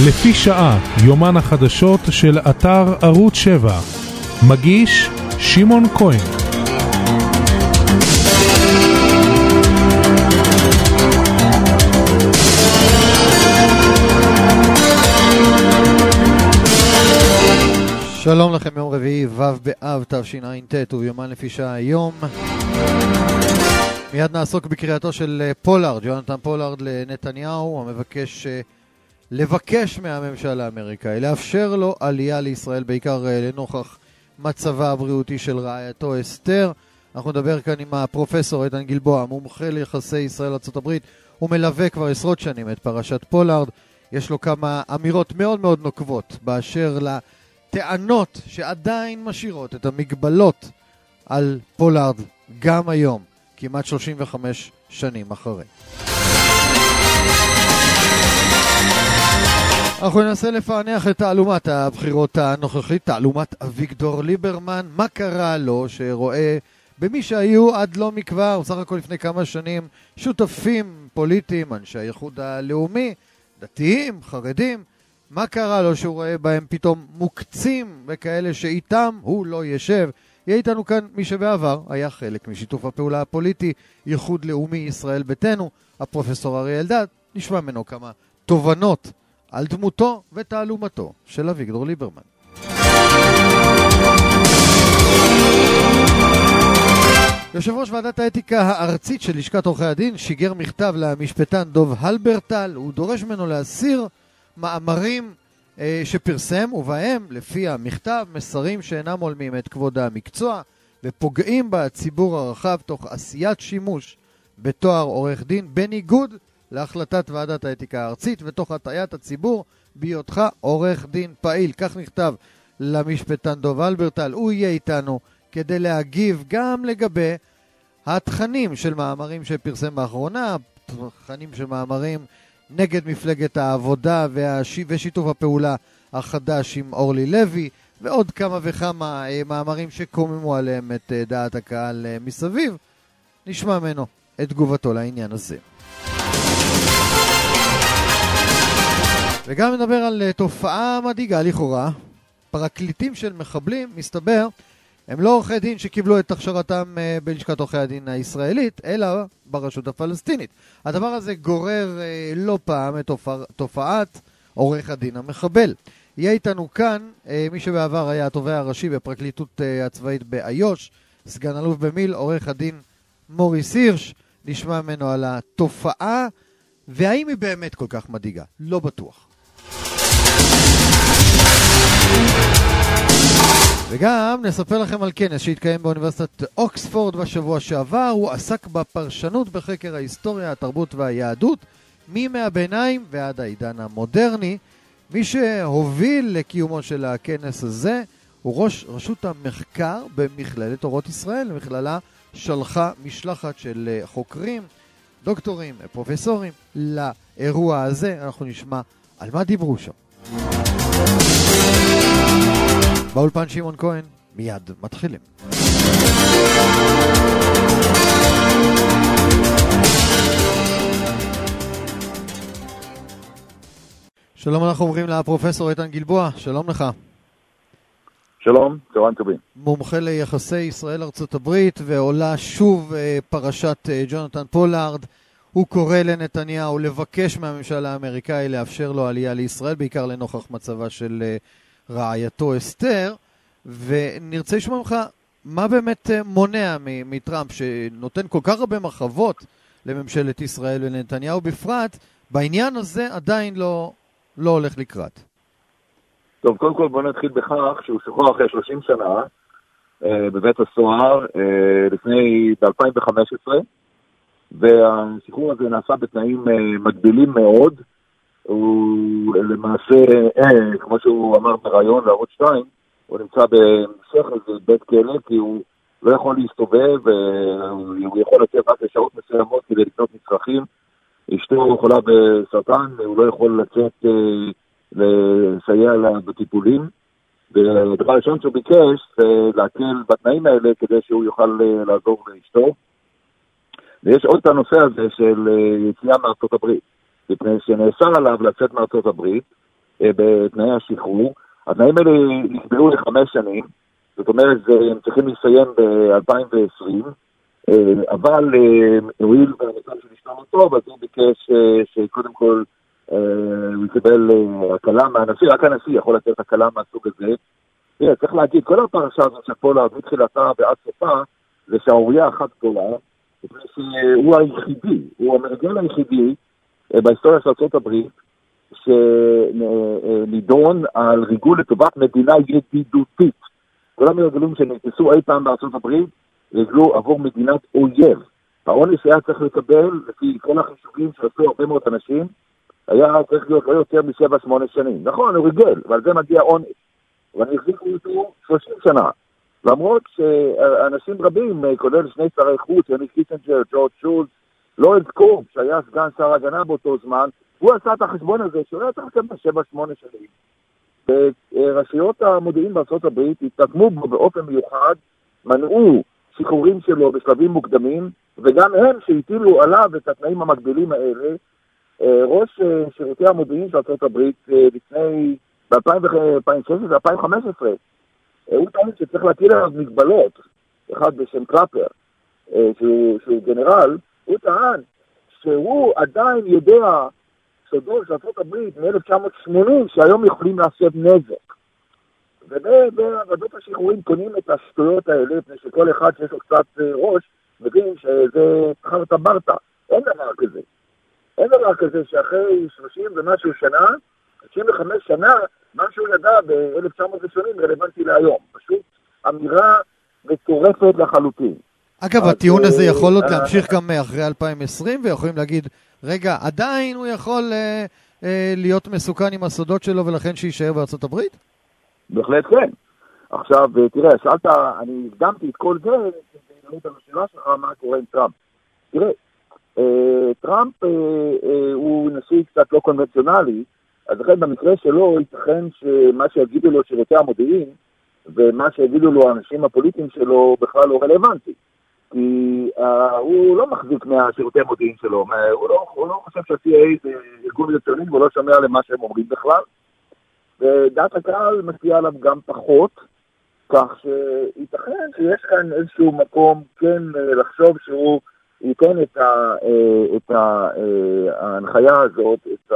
לפי שעה, יומן החדשות של אתר ערוץ 7. מגיש שמעון כהן. שלום לכם, יום רביעי ו' באב תשע"ט וביומן לפי שעה היום. מיד נעסוק בקריאתו של פולארד, ג'ונתן פולארד לנתניהו, המבקש לבקש מהממשל האמריקאי לאפשר לו עלייה לישראל, בעיקר לנוכח מצבה הבריאותי של רעייתו אסתר. אנחנו נדבר כאן עם הפרופסור איתן גלבוע, מומחה ליחסי ישראל ארצות הברית. הוא מלווה כבר עשרות שנים את פרשת פולארד. יש לו כמה אמירות מאוד מאוד נוקבות באשר לטענות שעדיין משאירות את המגבלות על פולארד גם היום, כמעט 35 שנים אחרי. אנחנו ננסה לפענח את תעלומת הבחירות הנוכחית, תעלומת אביגדור ליברמן. מה קרה לו שרואה במי שהיו עד לא מכבר, בסך הכל לפני כמה שנים, שותפים פוליטיים, אנשי האיחוד הלאומי, דתיים, חרדים, מה קרה לו שהוא רואה בהם פתאום מוקצים וכאלה שאיתם הוא לא ישב? יהיה איתנו כאן מי שבעבר היה חלק משיתוף הפעולה הפוליטי, ייחוד לאומי ישראל ביתנו, הפרופסור אריה אלדד. נשמע ממנו כמה תובנות על דמותו ותעלומתו של אביגדור ליברמן. יושב ראש ועדת האתיקה הארצית של לשכת עורכי הדין שיגר מכתב למשפטן דוב הלברטל. הוא דורש ממנו להסיר מאמרים שפרסם, ובהם לפי המכתב מסרים שאינם הולמים את כבוד המקצוע ופוגעים בציבור הרחב תוך עשיית שימוש בתואר עורך דין בניגוד להחלטת ועדת האתיקה הארצית ותוך הטעיית הציבור בהיותך עורך דין פעיל. כך נכתב למשפטן דוב הלברטל. הוא יהיה איתנו כדי להגיב גם לגבי התכנים של מאמרים שפרסם באחרונה, תכנים של מאמרים נגד מפלגת העבודה ושיתוף הפעולה החדש עם אורלי לוי, ועוד כמה וכמה מאמרים שקוממו עליהם את דעת הקהל מסביב. נשמע ממנו את תגובתו לעניין הזה. וגם נדבר על תופעה מדאיגה לכאורה. פרקליטים של מחבלים, מסתבר, הם לא עורכי דין שקיבלו את הכשרתם בלשכת עורכי הדין הישראלית, אלא ברשות הפלסטינית. הדבר הזה גורר לא פעם את תופעת עורך הדין המחבל. יהיה איתנו כאן מי שבעבר היה התובע הראשי בפרקליטות הצבאית באיו"ש, סגן אלוף במיל, עורך הדין מוריס הירש. נשמע ממנו על התופעה, והאם היא באמת כל כך מדאיגה? לא בטוח. וגם נספר לכם על כנס שהתקיים באוניברסיטת אוקספורד בשבוע שעבר. הוא עסק בפרשנות בחקר ההיסטוריה, התרבות והיהדות, מימי הביניים ועד העידן המודרני. מי שהוביל לקיומו של הכנס הזה הוא ראש רשות המחקר במכללת אורות ישראל. המכללה שלחה משלחת של חוקרים, דוקטורים, פרופסורים לאירוע הזה. אנחנו נשמע על מה דיברו שם. באולפן שמעון כהן, מיד מתחילים. שלום, אנחנו עוברים לפרופסור איתן גלבוע. שלום לך. שלום, צהריים טובים. מומחה ליחסי ישראל ארצות הברית, ועולה שוב פרשת ג'ונתן פולארד. הוא קורא לנתניהו לבקש מהממשל האמריקאי לאפשר לו עלייה לישראל, בעיקר לנוכח מצבה של רעייתו אסתר. ונרצה לשמוע ממך מה באמת מונע מטראמפ, שנותן כל כך הרבה מחוות לממשלת ישראל ולנתניהו בפרט, בעניין הזה עדיין לא הולך לקראת. טוב, קודם כל בוא נתחיל בכך שהוא שוחרר אחרי 30 שנה בבית הסוהר לפני ב-2015, והשחרור הזה נעשה בתנאים מגבילים מאוד. הוא למעשה, כמו שהוא אמר ברעיון לערוץ 2, הוא נמצא במשך איזה בית כלא, כי הוא לא יכול להסתובב, הוא יכול לצאת רק לשעות מסוימות כדי לקנות מצרכים. אשתו חולה בסרטן, הוא לא יכול לצאת לסייע לה בטיפולים. והדבר הראשון שהוא ביקש זה להקל בתנאים האלה כדי שהוא יוכל לעזור לאשתו. ויש עוד את הנושא הזה של יציאה מארצות הברית, מפני שנאסר עליו לצאת מארצות הברית, בתנאי השחרור. התנאים האלה נקבעו ל5 שנים, זאת אומרת, הם צריכים לסיים ב-2020, אבל הואיל במצב שנשמע טוב, אז הוא ביקש שקודם כל הוא יקבל הקלה מהנשיא, רק הנשיא יכול לתת הקלה מהסוג הזה. צריך להגיד, כל הפרשה הזאת שפולארד מתחילתה ועד סופה, זה שערוריה אחת גדולה, שהוא היחידי, הוא המרגל היחידי בהיסטוריה של ארצות הברית, שנידון על ריגול לטובת מדינה ידידותית. כל המרגלים שנתפסו אי פעם בארצות הברית, ריגלו עבור מדינת אויב. העונש שהיה צריך לקבל, לפי כל החישובים שעשו הרבה מאוד אנשים, היה צריך להיות לא יותר מ7-8 שנים. נכון, הוא ריגל, ועל זה מגיע עונש. ואני החזיקו אותו 30 שנה. למרות שאנשים רבים, כולל 2 שרי חוץ, יוני קיסינג'ר, ג'ורג' שולץ, לורד קורב, שהיה סגן שר הגנה באותו זמן, הוא עשה את החשבון הזה, שהוא היה צריך לקבל 7-8 שנים. ורשויות המודיעין בארצות הברית התקדמו בו באופן מיוחד, מנעו שחרורים שלו בשלבים מוקדמים, וגם הם שהטילו עליו את התנאים המקבילים האלה, ראש שירותי המודיעין של ארצות הברית לפני, ב-2016-2015, הוא טען שצריך להטיל עליו מגבלות, אחד בשם קלאפר, שהוא גנרל, הוא טען שהוא עדיין יודע סודות של ארצות הברית מ-1980 שהיום יכולים לעשות נזק. ובוועדות השחרורים קונים את השטויות האלה, מפני שכל אחד שיש לו קצת ראש, מבין שזה חרטה ברטה. אין דבר כזה. אין דבר כזה שאחרי 30 ומשהו שנה, 65 שנה, מה שהוא ידע ב-1980 רלוונטי להיום. פשוט אמירה מטורפת לחלוטין. אגב, הטיעון הזה יכול עוד להמשיך גם אחרי 2020, ויכולים להגיד, רגע, עדיין הוא יכול להיות מסוכן עם הסודות שלו, ולכן שישאר בארצות הברית? בהחלט כן. עכשיו, תראה, שאלת, אני הקדמתי את כל זה, את השאלה שלך, מה קורה עם טראמפ. תראה, טראמפ הוא נשיא קצת לא קונבנציונלי, אז לכן במקרה שלו ייתכן שמה שיגידו לו שירותי המודיעין, ומה שיגידו לו האנשים הפוליטיים שלו בכלל לא רלוונטי. כי הוא לא מחזיק מהשירותי המודיעין שלו, הוא לא חושב שה-CIA זה ארגון רציוני, והוא לא שומע למה שהם אומרים בכלל. ודעת הקהל משפיעה עליו גם פחות, כך שייתכן שיש כאן איזשהו מקום כן לחשוב שהוא ייתן את ההנחיה הזאת, את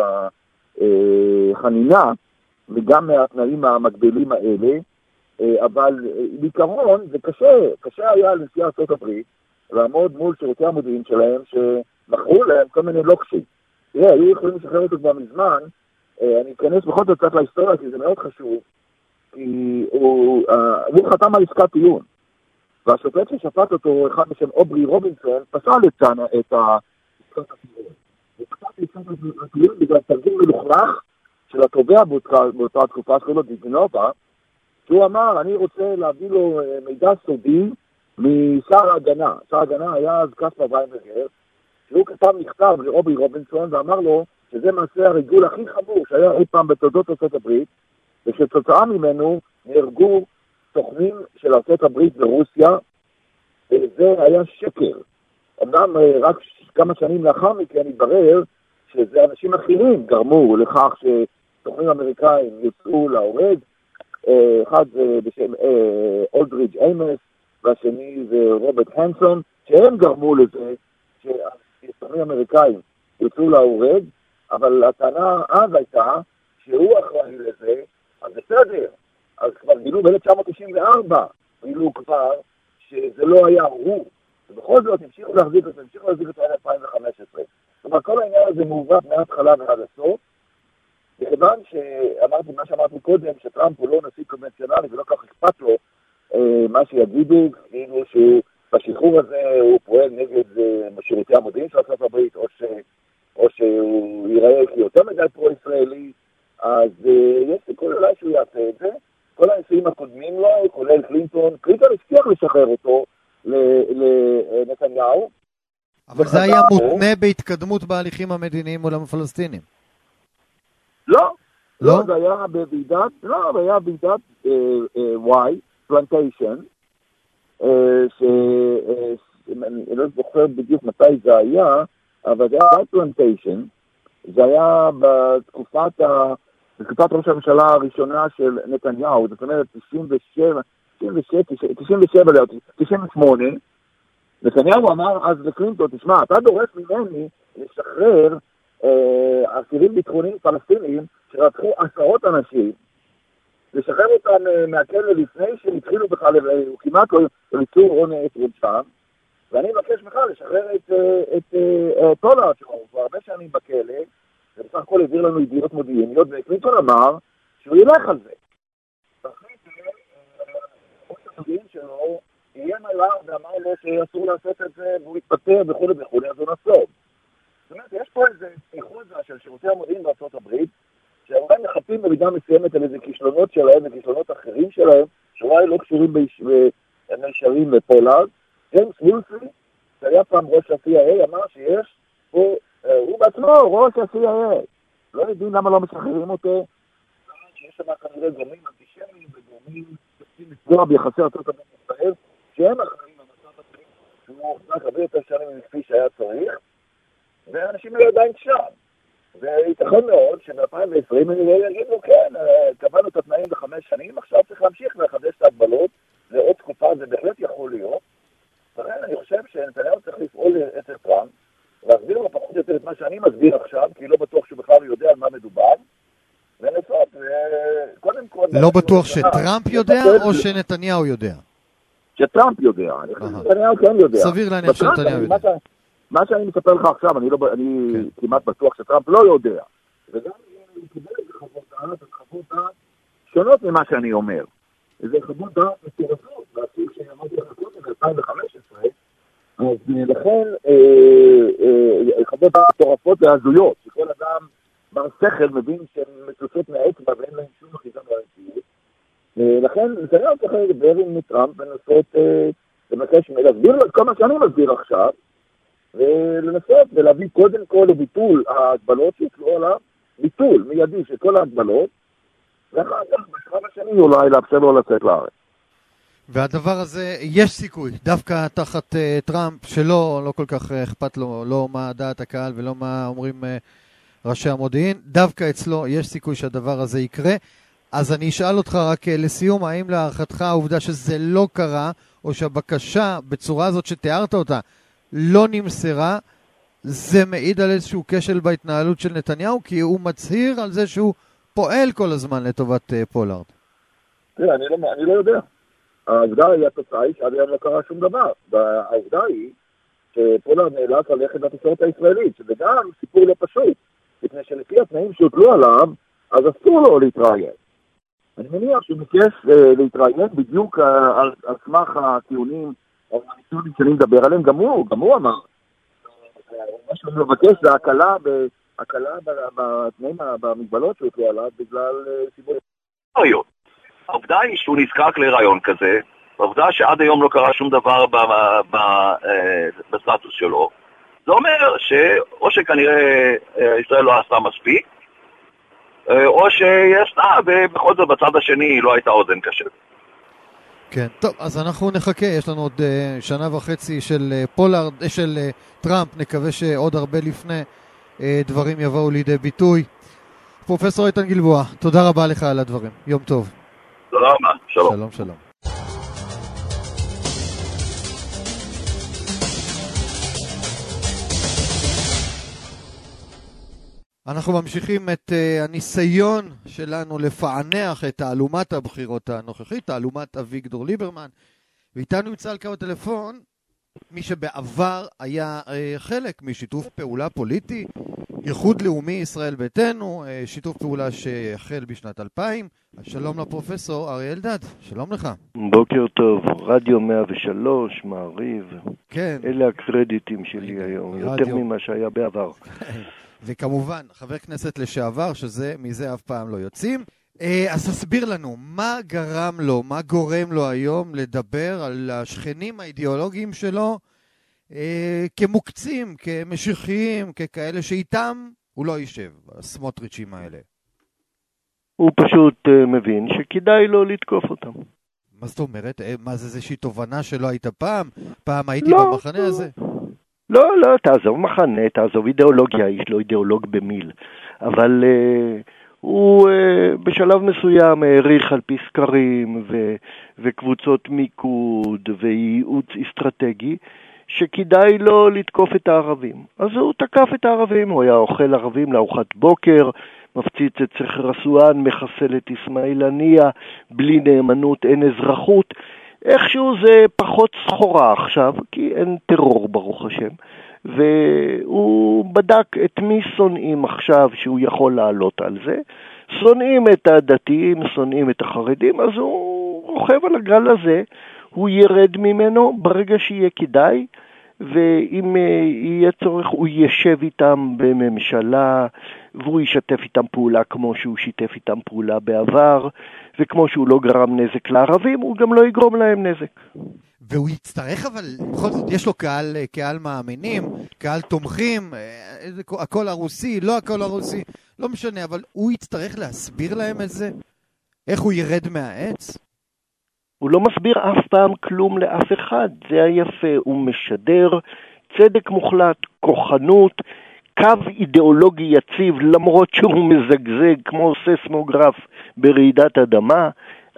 החנינה, וגם מהתנאים המקבילים האלה, אבל בעיקרון זה קשה היה לנשיא ארצות הברית לעמוד מול שירותי המודיעין שלהם שמכרו להם כל מיני לוקשים. תראה, היו יכולים לשחרר אותו כבר מזמן, אני אכנס בכל זאת קצת להיסטוריה כי זה מאוד חשוב, כי הוא חתם על עסקת טיעון, והשופט ששפט אותו, אחד בשם אוברי רובינסון, פסל את עסקת הטיעון. הוא פסל את עסקת הטיעון בגלל תרגיל מלוכלך של התובע באותה תקופה שלו דיזנובה, שהוא אמר, אני רוצה להביא לו מידע סודי משר ההגנה. שר ההגנה היה אז קספר ויינברגר, שהוא כתב מכתב לאובי רובינסון ואמר לו שזה מעשה הריגול הכי חמור שהיה אי פעם בתולדות ארצות הברית, ושתוצאה ממנו נהרגו סוכנים של ארצות הברית ברוסיה, וזה היה שקר. אמנם רק כמה שנים לאחר מכן התברר שזה אנשים אחרים גרמו לכך שסוכנים אמריקאים יוצאו להורג, אחד בשם אולדריג' איימס, והשני זה רוברט הנסון, שהם גרמו לזה שהסוכנים האמריקאים יוצאו להורג, אבל הטענה אז הייתה שהוא אחראי לזה, אז בסדר, אז כבר גילו ב-1994, גילו כבר שזה לא היה הוא, ובכל זאת המשיכו להחזיק את זה עד 2015. זאת אומרת, כל העניין הזה מעוות מההתחלה ועד הסוף, וכיוון שאמרתי מה שאמרתי קודם, שטראמפ הוא לא נשיא קונבנציונלי ולא כך אכפת לו מה שיגידו, כאילו שבשחרור הזה הוא פועל נגד שירותי המודיעין של ארצות הברית, או שהוא ייראה כיותר מדי פרו-ישראלי, אז יש סיכוי אולי שהוא יעשה את זה. כל הנשיאים הקודמים לו, כולל קלינטון הבטיח לשחרר אותו לנתניהו. אבל זה היה מותנה בהתקדמות בהליכים המדיניים מול הפלסטינים. לא, זה היה בוועידת וואי, פלנטיישן, שאני לא זוכר בדיוק מתי זה היה, אבל זה היה פלנטיישן, זה היה בתקופת זו תקופת ראש הממשלה הראשונה של נתניהו, זאת אומרת 98, נתניהו אמר אז לקלינטון, תשמע, אתה דורש ממני לשחרר אסירים ביטחוניים פלסטינים שרצחו עשרות אנשים, לשחרר אותם מהכלא לפני שהם התחילו בכלל, הוא כמעט לא ריצו עונש שם, ואני מבקש ממך לשחרר את פולארד, שהוא כבר הרבה שנים בכלא, ובסך הכל העביר לנו ידיעות מודיעיניות, וקלינטון אמר שהוא ילך על זה. תחליט, ראש המודיעין שלו איים עליו ואמר לו שאסור לעשות את זה, והוא התפטר וכו' וכו', אז הוא נסוג. זאת אומרת, יש פה איזה איחוד של שירותי המודיעין בארצות הברית, שאולי מחפים במידה מסוימת על איזה כישלונות שלהם וכישלונות אחרים שלהם, שאולי לא קשורים במישרים בפולארד. ג'יימס וולסי, שהיה פעם ראש ה-CIA, אמר שיש פה, הוא בעצמו ראש ה-CIA. לא יודעים למה לא משחררים אותו. שיש שם כנראה גורמים אנטישמיים וגורמים שצריכים לפגוע ביחסי ארצות הברית ישראל, שהם אחראים למצב הזה, שהוא רק הרבה יותר שנים מכפי שהיה צריך, ואנשים לא עדיין שם. וייתכן מאוד שב-2020 אני יגידו, כן, קבענו את התנאים ל5 שנים, עכשיו צריך להמשיך לחדש את ההגבלות, זה עוד תקופה, זה בהחלט יכול להיות. ולכן אני חושב שנתניהו צריך לפעול אצל טראמפ, להסביר לו פחות או יותר את מה שאני מסביר עכשיו, כי לא בטוח שהוא בכלל יודע על מה מדובר, ולנסות, וקודם כל... לא בטוח שטראמפ יודע או שנתניהו יודע? שטראמפ יודע, אני חושב שנתניהו כן יודע. סביר להניח שנתניהו יודע. מה שאני מספר לך עכשיו, אני כמעט בטוח שטראמפ לא יודע. וגם אם קיבל איזה חוות דעת, אז חוות דעת שונות ממה שאני אומר. איזה חוות דעת מטורפות, והסוג שאמרתי לך קודם, ב-2015, אז לכן חוות דעת מטורפות והזויות, שכל אדם בשכל מבין שהן מצוצות מהאצבע ואין להם שום אחיזה מהמציאות. לכן נתניהו צריך לדבר עם טראמפ ולנסות לבקש להסביר את כל מה שאני מסביר עכשיו, ולנסות ולהביא קודם כל לביטול ההגבלות שהתלו עליו, ביטול מיידי של כל ההגבלות, ואחר כך בשלב השני אולי לאפשר לו לצאת לארץ. והדבר הזה, יש סיכוי, דווקא תחת טראמפ, שלא כל כך אכפת לו, לא מה דעת הקהל ולא מה אומרים ראשי המודיעין, דווקא אצלו יש סיכוי שהדבר הזה יקרה. אז אני אשאל אותך רק לסיום, האם להערכתך העובדה שזה לא קרה, או שהבקשה בצורה הזאת שתיארת אותה, לא נמסרה, זה מעיד על איזשהו כשל בהתנהלות של נתניהו, כי הוא מצהיר על זה שהוא פועל כל הזמן לטובת פולארד. תראה, אני לא יודע. העובדה היא, התוצאה היא שעד היום לא קרה שום דבר. העובדה היא שפולארד נאלץ ללכת לתקשורת הישראלית, שזה גם סיפור לא פשוט, לפני שלפי התנאים שהוטלו עליו, אז אסור לו להתראיין. אני מניח שהוא ביקש להתראיין בדיוק על סמך הטיעונים או הניסונים שאני מדבר עליהם, גם הוא אמר. מה שהוא מבקש זה הקלה בתנאים, במגבלות שהוטלו עליו בגלל סיבות. העובדה היא שהוא נזקק לרעיון כזה, העובדה שעד היום לא קרה שום דבר בסטטוס שלו, זה אומר שאו שכנראה ישראל לא עשתה מספיק, או שיש ובכל זאת בצד השני לא הייתה אוזן קשבת. כן, טוב, אז אנחנו נחכה, יש לנו עוד 1.5 שנה של טראמפ, נקווה שעוד הרבה לפני דברים יבואו לידי ביטוי. פרופסור איתן גלבוע, תודה רבה לך על הדברים, יום טוב. תודה רבה, שלום. שלום, שלום. אנחנו ממשיכים את הניסיון שלנו לפענח את תעלומת הבחירות הנוכחית, תעלומת אביגדור ליברמן, ואיתנו נמצא על קו הטלפון מי שבעבר היה חלק משיתוף פעולה פוליטי, איחוד לאומי ישראל ביתנו, שיתוף פעולה שהחל בשנת 2000. שלום לפרופסור אריה אלדד, שלום לך. בוקר טוב, רדיו 103, מעריב. כן. אלה הקרדיטים שלי היום, יותר ממה שהיה בעבר. וכמובן, חבר כנסת לשעבר, מזה אף פעם לא יוצאים. אז תסביר לנו, מה גרם לו, מה גורם לו היום לדבר על השכנים האידיאולוגיים שלו כמוקצים, כמשיחיים, ככאלה שאיתם הוא לא יישב, הסמוטריצ'ים האלה? הוא פשוט מבין שכדאי לו לתקוף אותם. מה זאת אומרת? מה זה איזושהי תובנה שלא היית פעם? פעם הייתי במחנה הזה? לא, תעזוב מחנה, תעזוב אידיאולוגיה, יש לו אידיאולוג במיל. אבל הוא בשלב מסוים העריך על פי סקרים וקבוצות מיקוד וייעוץ אסטרטגי שכדאי לו לתקוף את הערבים. אז הוא תקף את הערבים, הוא היה אוכל ערבים לארוחת בוקר, מפציץ את סכר אסואן, מחסל את אסמאעיל הנייה, בלי נאמנות אין אזרחות. איכשהו זה פחות סחורה עכשיו, כי אין טרור ברוך השם. והוא בדק את מי שונאים עכשיו שהוא יכול לעלות על זה. שונאים את הדתיים, שונאים את החרדים, אז הוא רוכב על הגל הזה, הוא ירד ממנו ברגע שיהיה כדאי, ואם יהיה צורך הוא ישב איתם בממשלה, והוא ישתף איתם פעולה כמו שהוא שיתף איתם פעולה בעבר, וכמו שהוא לא גרם נזק לערבים, הוא גם לא יגרום להם נזק. והוא יצטרך, אבל בכל זאת יש לו קהל מאמינים, קהל תומכים, הכל הרוסי, לא הכל הרוסי, לא משנה, אבל הוא יצטרך להסביר להם את זה? איך הוא ירד מהעץ? הוא לא מסביר אף פעם כלום לאף אחד, זה היפה, הוא משדר צדק מוחלט, כוחנות, קו אידיאולוגי יציב, למרות שהוא מזגזג כמו ססמוגרף ברעידת אדמה.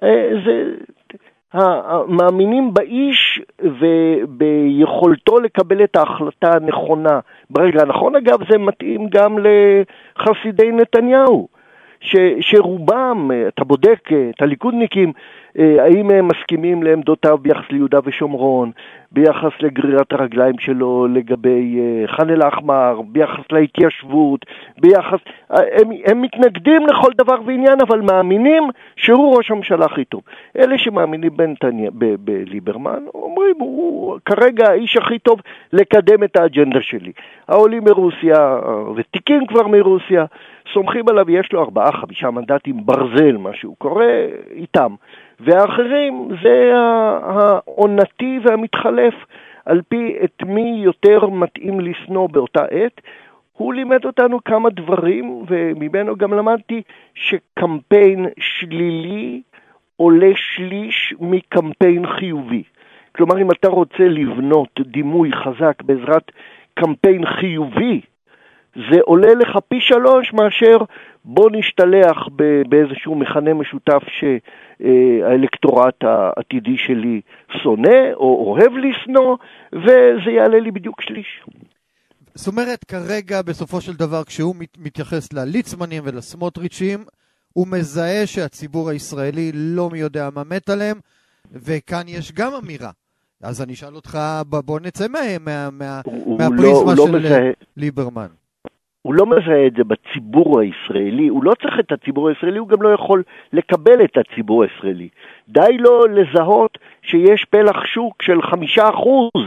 מאמינים באיש וביכולתו לקבל את ההחלטה הנכונה ברגע הנכון. אגב, זה מתאים גם לחסידי נתניהו, שרובם, אתה בודק את הליכודניקים, האם הם מסכימים לעמדותיו ביחס ליהודה ושומרון, ביחס לגרירת הרגליים שלו לגבי ח'אן אל-אחמר, ביחס להתיישבות, ביחס... הם מתנגדים לכל דבר ועניין, אבל מאמינים שהוא ראש הממשלה הכי טוב. אלה שמאמינים בליברמן, אומרים, הוא כרגע האיש הכי טוב לקדם את האג'נדה שלי. העולים מרוסיה, ותיקים כבר מרוסיה, סומכים עליו, יש לו 4-5 מנדטים ברזל, מה שהוא קורא איתם. והאחרים זה העונתי והמתחלף, על פי את מי יותר מתאים לסנוע באותה עת. הוא לימד אותנו כמה דברים, וממנו גם למדתי שקמפיין שלילי עולה שליש מקמפיין חיובי. כלומר, אם אתה רוצה לבנות דימוי חזק בעזרת קמפיין חיובי, זה עולה לך פי 3 מאשר בוא נשתלח באיזשהו מכנה משותף שהאלקטורט העתידי שלי שונא או אוהב לשנוא, וזה יעלה לי בדיוק שליש. זאת אומרת, כרגע בסופו של דבר כשהוא מתייחס לליצמנים ולסמוטריצ'ים, הוא מזהה שהציבור הישראלי לא מי יודע מה מת עליהם, וכאן יש גם אמירה. אז אני אשאל אותך, בוא נצא מהפריזמה של ליברמן. הוא לא מזהה את זה בציבור הישראלי, הוא לא צריך את הציבור הישראלי, הוא גם לא יכול לקבל את הציבור הישראלי. די לו לזהות שיש פלח שוק של 5%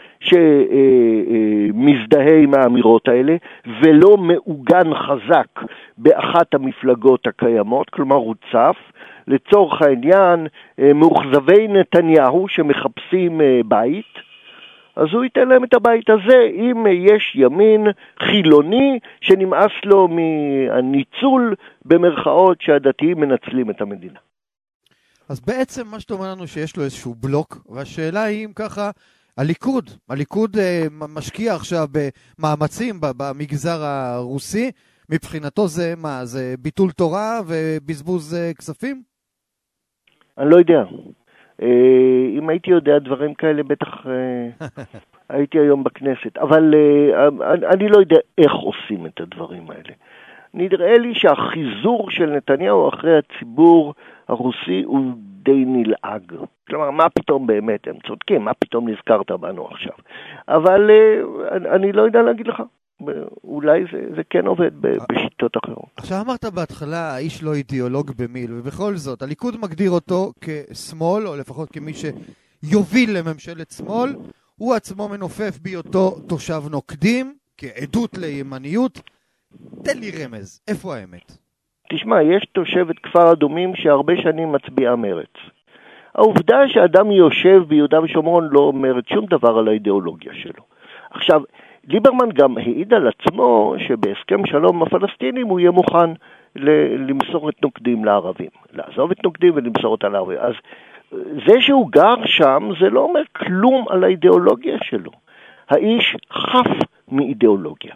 שמזדהה עם האמירות האלה, ולא מעוגן חזק באחת המפלגות הקיימות, כלומר הוא צף, לצורך העניין, מאוכזבי נתניהו שמחפשים בית, אז הוא ייתן להם את הבית הזה, אם יש ימין חילוני שנמאס לו מהניצול במרכאות שהדתיים מנצלים את המדינה. אז בעצם מה שאתה אומר לנו שיש לו איזשהו בלוק, והשאלה היא אם ככה, הליכוד משקיע עכשיו במאמצים במגזר הרוסי, מבחינתו זה מה? זה ביטול תורה ובזבוז כספים? אני לא יודע. אם הייתי יודע דברים כאלה, בטח הייתי היום בכנסת. אבל אני לא יודע איך עושים את הדברים האלה. נראה לי שהחיזור של נתניהו אחרי הציבור הרוסי הוא די נלעג. כלומר, מה פתאום באמת? הם צודקים, מה פתאום נזכרת בנו עכשיו? אבל אני לא יודע להגיד לך. אולי זה כן עובד בשיטות אחרות. עכשיו אמרת בהתחלה, האיש לא אידיאולוג במיל, ובכל זאת, הליכוד מגדיר אותו כשמאל, או לפחות כמי שיוביל לממשלת שמאל, הוא עצמו מנופף בהיותו תושב נוקדים, כעדות לימניות. תן לי רמז, איפה האמת? תשמע, יש תושבת כפר אדומים שהרבה שנים מצביעה מרץ. העובדה שאדם יושב ביהודה ושומרון לא אומרת שום דבר על האידיאולוגיה שלו. עכשיו, ליברמן גם העיד על עצמו שבהסכם שלום הפלסטינים הוא יהיה מוכן למסור את נוקדים לערבים. לעזוב את נוקדים ולמסור אותה לערבים. אז זה שהוא גר שם זה לא אומר כלום על האידיאולוגיה שלו. האיש חף מאידיאולוגיה.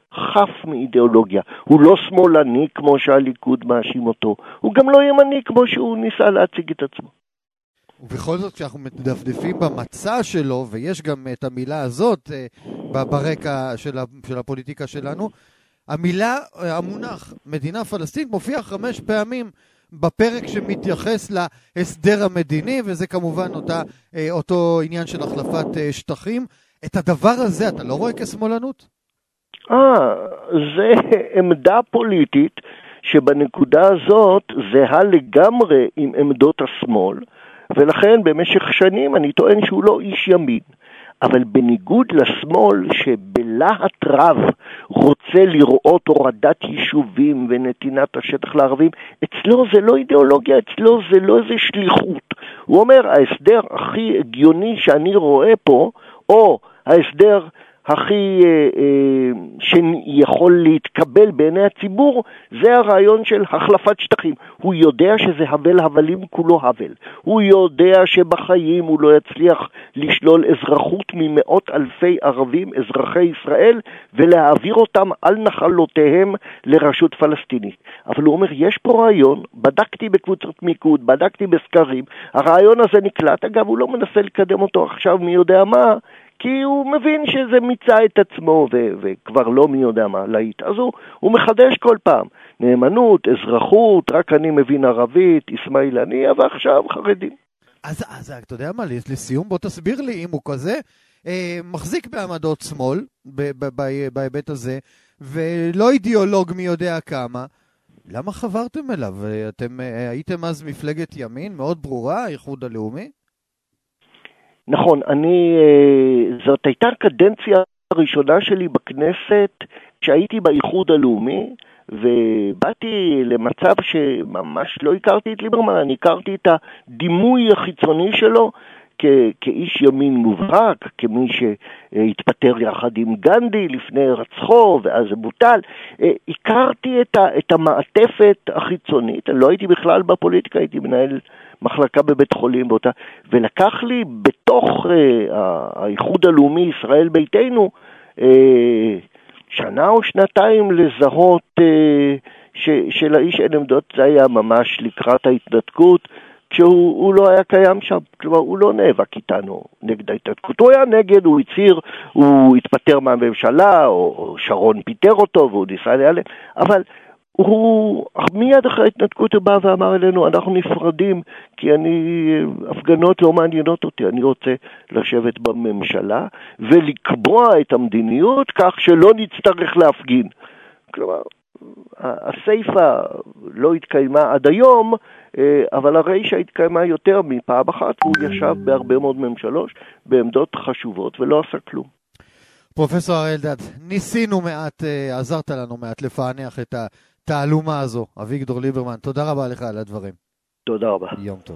חף מאידיאולוגיה. הוא לא שמאלני כמו שהליכוד מאשים אותו, הוא גם לא ימני כמו שהוא ניסה להציג את עצמו. ובכל זאת, כשאנחנו מדפדפים במצע שלו, ויש גם את המילה הזאת ברקע של הפוליטיקה שלנו, המילה, המונח מדינה פלסטינית מופיע 5 פעמים בפרק שמתייחס להסדר המדיני, וזה כמובן אותו עניין של החלפת שטחים. את הדבר הזה אתה לא רואה כשמאלנות? זה עמדה פוליטית שבנקודה הזאת זהה לגמרי עם עמדות השמאל, ולכן במשך שנים אני טוען שהוא לא איש ימין. אבל בניגוד לשמאל שבלהט רב רוצה לראות הורדת יישובים ונתינת השטח לערבים, אצלו זה לא אידיאולוגיה, אצלו זה לא איזה שליחות. הוא אומר, ההסדר הכי הגיוני שאני רואה פה, או ההסדר הכי שיכול להתקבל בעיני הציבור, זה הרעיון של החלפת שטחים. הוא יודע שזה הבל הבלים כולו הבל. הוא יודע שבחיים הוא לא יצליח לשלול אזרחות ממאות אלפי ערבים, אזרחי ישראל, ולהעביר אותם על נחלותיהם לרשות פלסטינית. אבל הוא אומר, יש פה רעיון, בדקתי בקבוצות מיקוד, בדקתי בסקרים, הרעיון הזה נקלט, אגב, הוא לא מנסה לקדם אותו עכשיו מי יודע מה, כי הוא מבין שזה מיצה את עצמו וכבר לא מי יודע מה להיט. אז הוא מחדש כל פעם. נאמנות, אזרחות, רק אני מבין ערבית, אסמאעילני, ועכשיו חרדים. אז אתה יודע מה, לסיום בוא תסביר לי אם הוא כזה מחזיק בעמדות שמאל בהיבט הזה, ולא אידיאולוג מי יודע כמה, למה חברתם אליו? אתם הייתם אז מפלגת ימין מאוד ברורה, האיחוד הלאומי? נכון, זאת הייתה הקדנציה הראשונה שלי בכנסת כשהייתי באיחוד הלאומי, ובאתי למצב שממש לא הכרתי את ליברמן, אני הכרתי את הדימוי החיצוני שלו כאיש ימין מובהק, כמי שהתפטר יחד עם גנדי לפני רצחו ואז זה בוטל. הכרתי את המעטפת החיצונית, לא הייתי בכלל בפוליטיקה, הייתי מנהל מחלקה בבית חולים באותה, ולקח לי בתוך האיחוד הלאומי ישראל ביתנו שנה או שנתיים לזהות שלאיש אין עמדות. זה היה ממש לקראת ההתנתקות, כשהוא לא היה קיים שם, כלומר הוא לא נאבק איתנו נגד ההתנתקות, הוא היה נגד, הוא הצהיר, הוא התפטר מהממשלה, או שרון פיטר אותו והוא ניסה להיעלם, אבל הוא מיד אחרי ההתנתקות הוא בא ואמר אלינו, אנחנו נפרדים כי הפגנות לא מעניינות אותי, אני רוצה לשבת בממשלה ולקבוע את המדיניות כך שלא נצטרך להפגין. כלומר, הסייפה לא התקיימה עד היום, אבל הרי שהתקיימה יותר מפעם אחת, הוא ישב בהרבה מאוד ממשלות בעמדות חשובות ולא עשה כלום. פרופסור הראל אלדד, ניסינו מעט, עזרת לנו מעט לפענח את התעלומה הזו. אביגדור ליברמן, תודה רבה לך על הדברים. תודה רבה. יום טוב.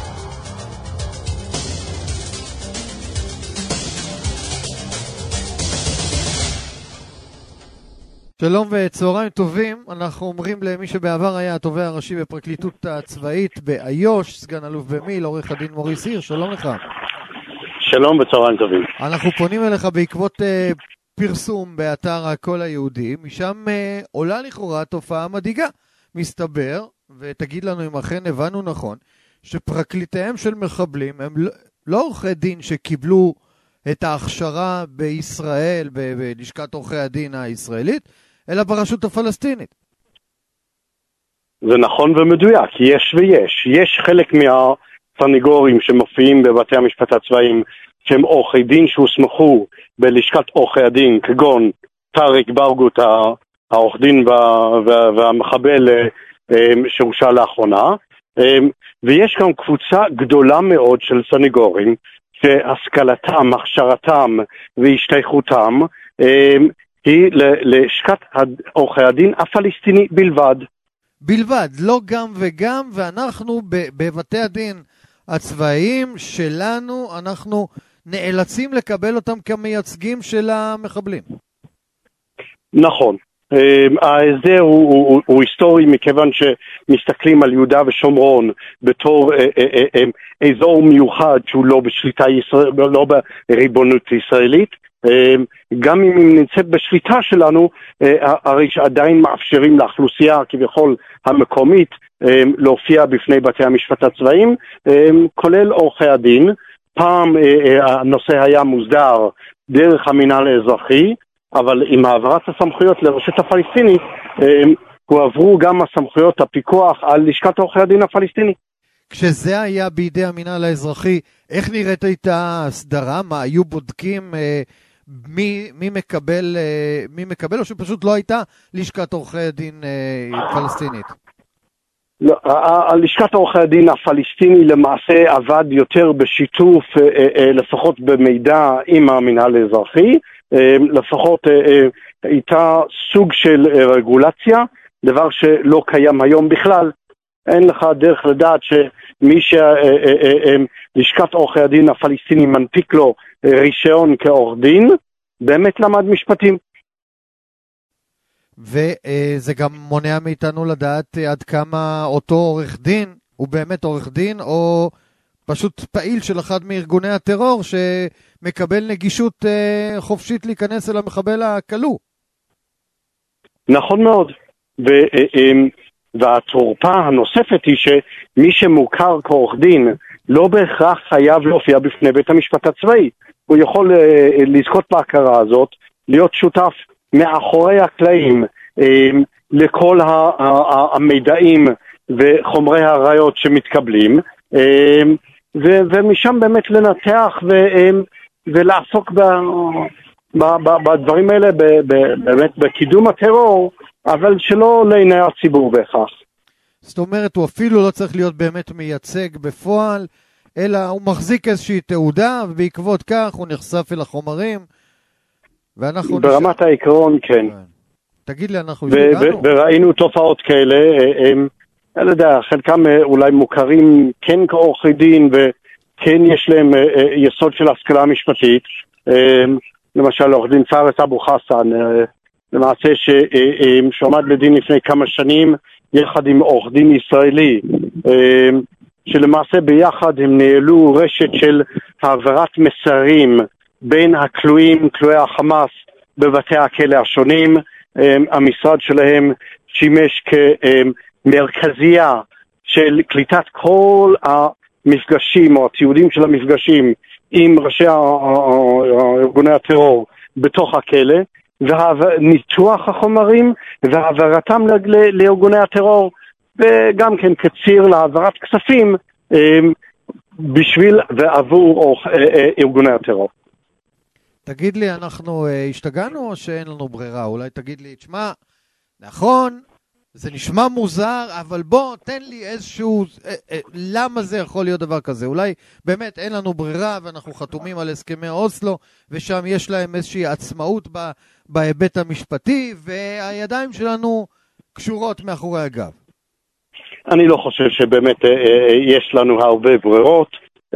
שלום וצהריים טובים, אנחנו אומרים למי שבעבר היה התובע הראשי בפרקליטות הצבאית באיו"ש, סגן אלוף במיל' עורך הדין מוריס הירש, שלום לך. שלום וצהריים טובים. אנחנו פונים אליך בעקבות פרסום באתר הקול היהודי, משם עולה לכאורה תופעה מדאיגה. מסתבר, ותגיד לנו אם אכן הבנו נכון, שפרקליטיהם של מחבלים הם לא עורכי דין שקיבלו את ההכשרה בישראל, בלשכת עורכי הדין הישראלית, אלא ברשות הפלסטינית. זה נכון ומדויק, יש ויש. יש חלק מהסניגורים שמופיעים בבתי המשפט הצבאיים שהם עורכי דין שהוסמכו בלשכת עורכי הדין, כגון טארק ברגות, העורך דין והמחבל שהורשע לאחרונה. ויש גם קבוצה גדולה מאוד של סניגורים שהשכלתם, הכשרתם והשתייכותם היא לשכת עורכי הדין הפלסטיני בלבד. בלבד, לא גם וגם, ואנחנו בבתי הדין הצבאיים שלנו, אנחנו נאלצים לקבל אותם כמייצגים של המחבלים. נכון. ההסדר הוא היסטורי מכיוון שמסתכלים על יהודה ושומרון בתור אזור מיוחד שהוא לא בשליטה ישראל, לא בריבונות ישראלית. גם אם היא נמצאת בשליטה שלנו, הרי שעדיין מאפשרים לאוכלוסייה כביכול המקומית להופיע בפני בתי המשפט הצבאיים, כולל עורכי הדין. פעם הנושא היה מוסדר דרך המינהל האזרחי, אבל עם העברת הסמכויות לרשות הפלסטינית, הועברו גם הסמכויות הפיקוח על לשכת עורכי הדין הפלסטיני. כשזה היה בידי המינהל האזרחי, איך נראית הייתה הסדרה? מה, היו בודקים מי מקבל, או שפשוט לא הייתה לשכת עורכי הדין פלסטינית? לא, לשכת עורכי הדין הפלסטיני למעשה עבד יותר בשיתוף, לפחות במידע עם המינהל האזרחי, לפחות הייתה סוג של רגולציה, דבר שלא קיים היום בכלל. אין לך דרך לדעת שמי שלשכת עורכי הדין הפלסטיני מנפיק לו רישיון כעורך דין, באמת למד משפטים. וזה גם מונע מאיתנו לדעת עד כמה אותו עורך דין הוא באמת עורך דין, או פשוט פעיל של אחד מארגוני הטרור שמקבל נגישות חופשית להיכנס אל המחבל הכלוא. נכון מאוד. והתורפה הנוספת היא שמי שמוכר כעורך דין לא בהכרח חייב להופיע בפני בית המשפט הצבאי. הוא יכול לזכות בהכרה הזאת, להיות שותף מאחורי הקלעים לכל המידעים וחומרי הראיות שמתקבלים, ומשם באמת לנתח ולעסוק בדברים האלה, באמת בקידום הטרור, אבל שלא לעיני הציבור בהכרח. זאת אומרת, הוא אפילו לא צריך להיות באמת מייצג בפועל, אלא הוא מחזיק איזושהי תעודה, ובעקבות כך הוא נחשף אל החומרים, ואנחנו... ברמת העיקרון, כן. תגיד לי, אנחנו השתגענו? וראינו תופעות כאלה, אני יודע, חלקם אולי מוכרים כן כעורכי דין, וכן יש להם יסוד של השכלה משפטית, למשל עורך דין פארס אבו חסן, למעשה שעומד לדין לפני כמה שנים, יחד עם עורך דין ישראלי, שלמעשה ביחד הם ניהלו רשת של העברת מסרים בין הכלואים, כלואי החמאס, בבתי הכלא השונים. המשרד שלהם שימש כמרכזייה של קליטת כל המפגשים או התיעודים של המפגשים עם ראשי ארגוני הטרור בתוך הכלא, וניתוח החומרים והעברתם לארגוני הטרור, וגם כן כציר להעברת כספים בשביל ועבור ארגוני הטרור. תגיד לי, אנחנו השתגענו או שאין לנו ברירה? אולי תגיד לי, תשמע, נכון, זה נשמע מוזר, אבל בוא, תן לי איזשהו, למה זה יכול להיות דבר כזה? אולי באמת אין לנו ברירה, ואנחנו חתומים על הסכמי אוסלו, ושם יש להם איזושהי עצמאות בהיבט המשפטי, והידיים שלנו קשורות מאחורי הגב. אני לא חושב שבאמת יש לנו הרבה ברירות.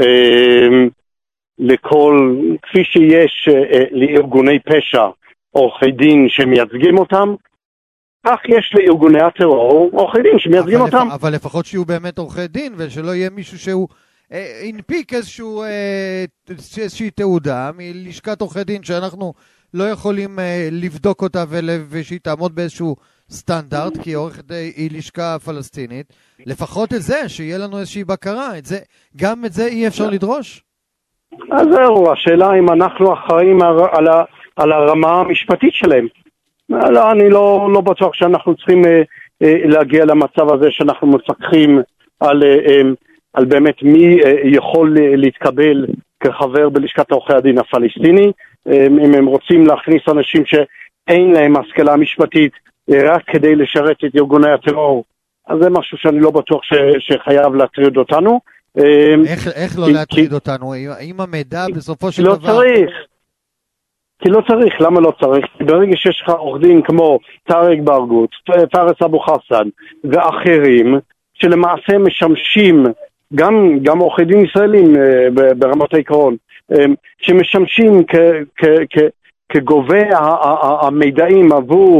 כפי שיש לארגוני פשע עורכי דין שמייצגים אותם, כך יש לארגוני הטרור עורכי דין שמייצגים אותם. אבל לפחות שיהיו באמת עורכי דין, ושלא יהיה מישהו שהוא הנפיק איזושהי תעודה מלשכת עורכי דין שאנחנו לא יכולים לבדוק אותה ושהיא תעמוד באיזשהו סטנדרט, כי עורכת היא לשכה פלסטינית. לפחות את זה, שיהיה לנו איזושהי בקרה, גם את זה אי אפשר לדרוש? אז זהו, השאלה אם אנחנו אחראים על הרמה המשפטית שלהם. לא, אני לא בטוח שאנחנו צריכים להגיע למצב הזה שאנחנו מפקחים על באמת מי יכול להתקבל כחבר בלשכת עורכי הדין הפלסטיני. אם הם רוצים להכניס אנשים שאין להם השכלה משפטית רק כדי לשרת את ארגוני הטרור, אז זה משהו שאני לא בטוח שחייב להטריד אותנו. איך לא להטריד אותנו? האם המידע בסופו של דבר... לא צריך. כי לא צריך. למה לא צריך? ברגע שיש לך עורך דין כמו טארק ברגות, פארס אבו חסן ואחרים, שלמעשה משמשים, גם עורכי דין ישראלים ברמת העיקרון, שמשמשים כגובה המידעים עבור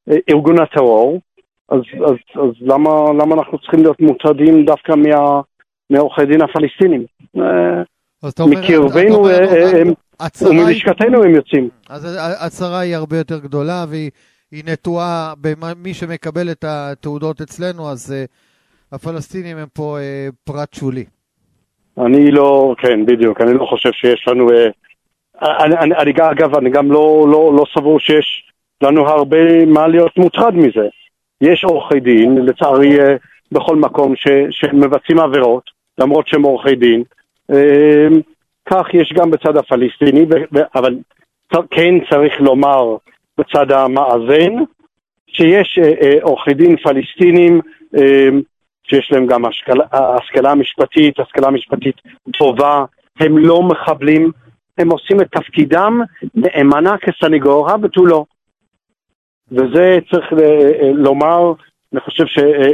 ארגון הטרור, אז למה אנחנו צריכים להיות מוטרדים דווקא מעורכי דין הפלסטינים? מקרבנו ומלשכתנו הם יוצאים. אז הצרה היא הרבה יותר גדולה, והיא נטועה במי שמקבל את התעודות אצלנו, אז הפלסטינים הם פה פרט שולי. כן, בדיוק, אני לא חושב שיש לנו, אגב, אני גם לא סבור שיש לנו הרבה מה להיות מוטרד מזה. יש עורכי דין, לצערי, בכל מקום שמבצעים עבירות, למרות שהם עורכי דין, כך יש גם בצד הפלסטיני, אבל כן צריך לומר בצד המאזן, שיש עורכי דין פלסטינים, שיש להם גם השכלה משפטית טובה, הם לא מחבלים, הם עושים את תפקידם נאמנה כסניגורה בתולו. וזה צריך לומר, אני חושב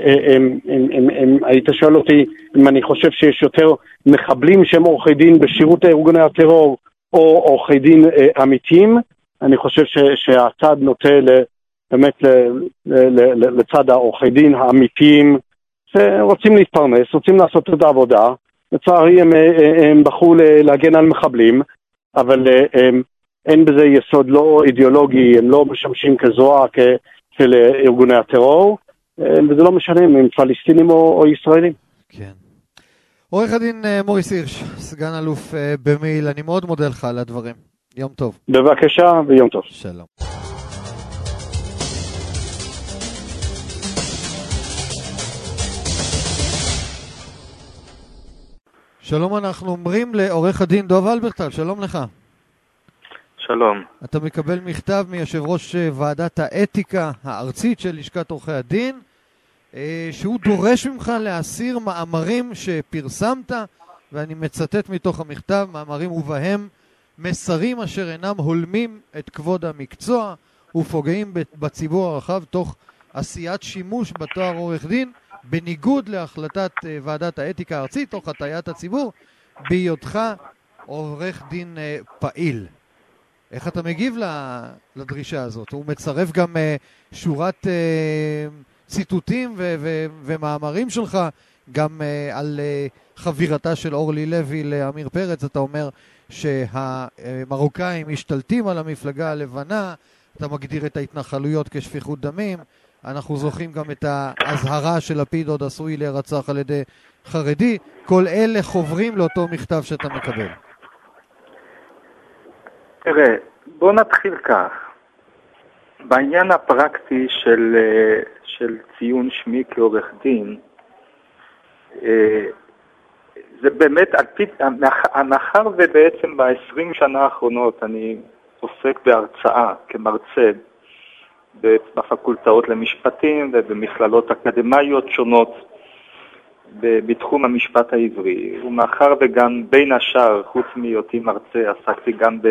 היית שואל אותי אם אני חושב שיש יותר מחבלים שהם עורכי דין בשירות ארגוני הטרור או עורכי דין אמיתיים, אני חושב שהצד נוטה באמת לצד העורכי דין האמיתיים, שרוצים להתפרנס, רוצים לעשות את העבודה. לצערי הם בחרו להגן על מחבלים, אבל אין בזה יסוד לא אידיאולוגי, הם לא משמשים כזרוע של ארגוני הטרור, וזה לא משנה אם הם פלסטינים או ישראלים. כן. עורך הדין מוריס הירש, סגן אלוף במיל', אני מאוד מודה לך על הדברים. יום טוב. בבקשה ויום טוב. שלום. שלום, אנחנו אומרים לעורך הדין דוב הלברטל, שלום לך. שלום. אתה מקבל מכתב מיושב ראש ועדת האתיקה הארצית של לשכת עורכי הדין, שהוא דורש ממך להסיר מאמרים שפרסמת, ואני מצטט מתוך המכתב, מאמרים ובהם מסרים אשר אינם הולמים את כבוד המקצוע ופוגעים בציבור הרחב תוך עשיית שימוש בתואר עורך דין, בניגוד להחלטת ועדת האתיקה הארצית, תוך הטעיית הציבור, בהיותך עורך דין פעיל. איך אתה מגיב לדרישה הזאת? הוא מצרף גם שורת ציטוטים ומאמרים שלך, גם על חבירתה של אורלי לוי לאמיר פרץ. אתה אומר שהמרוקאים משתלטים על המפלגה הלבנה, אתה מגדיר את ההתנחלויות כשפיכות דמים, אנחנו זוכרים גם את ההזהרה של לפיד עוד עשוי להירצח על ידי חרדי. כל אלה חוברים לאותו מכתב שאתה מקבל. תראה, בוא נתחיל כך. בעניין הפרקטי של ציון שמי כעורך דין, זה באמת, מאחר ובעצם ב-20 שנה האחרונות אני עוסק בהרצאה כמרצה בפקולטאות למשפטים ובמכללות אקדמיות שונות בתחום המשפט העברי, ומאחר וגם בין השאר, חוץ מהיותי מרצה, עסקתי גם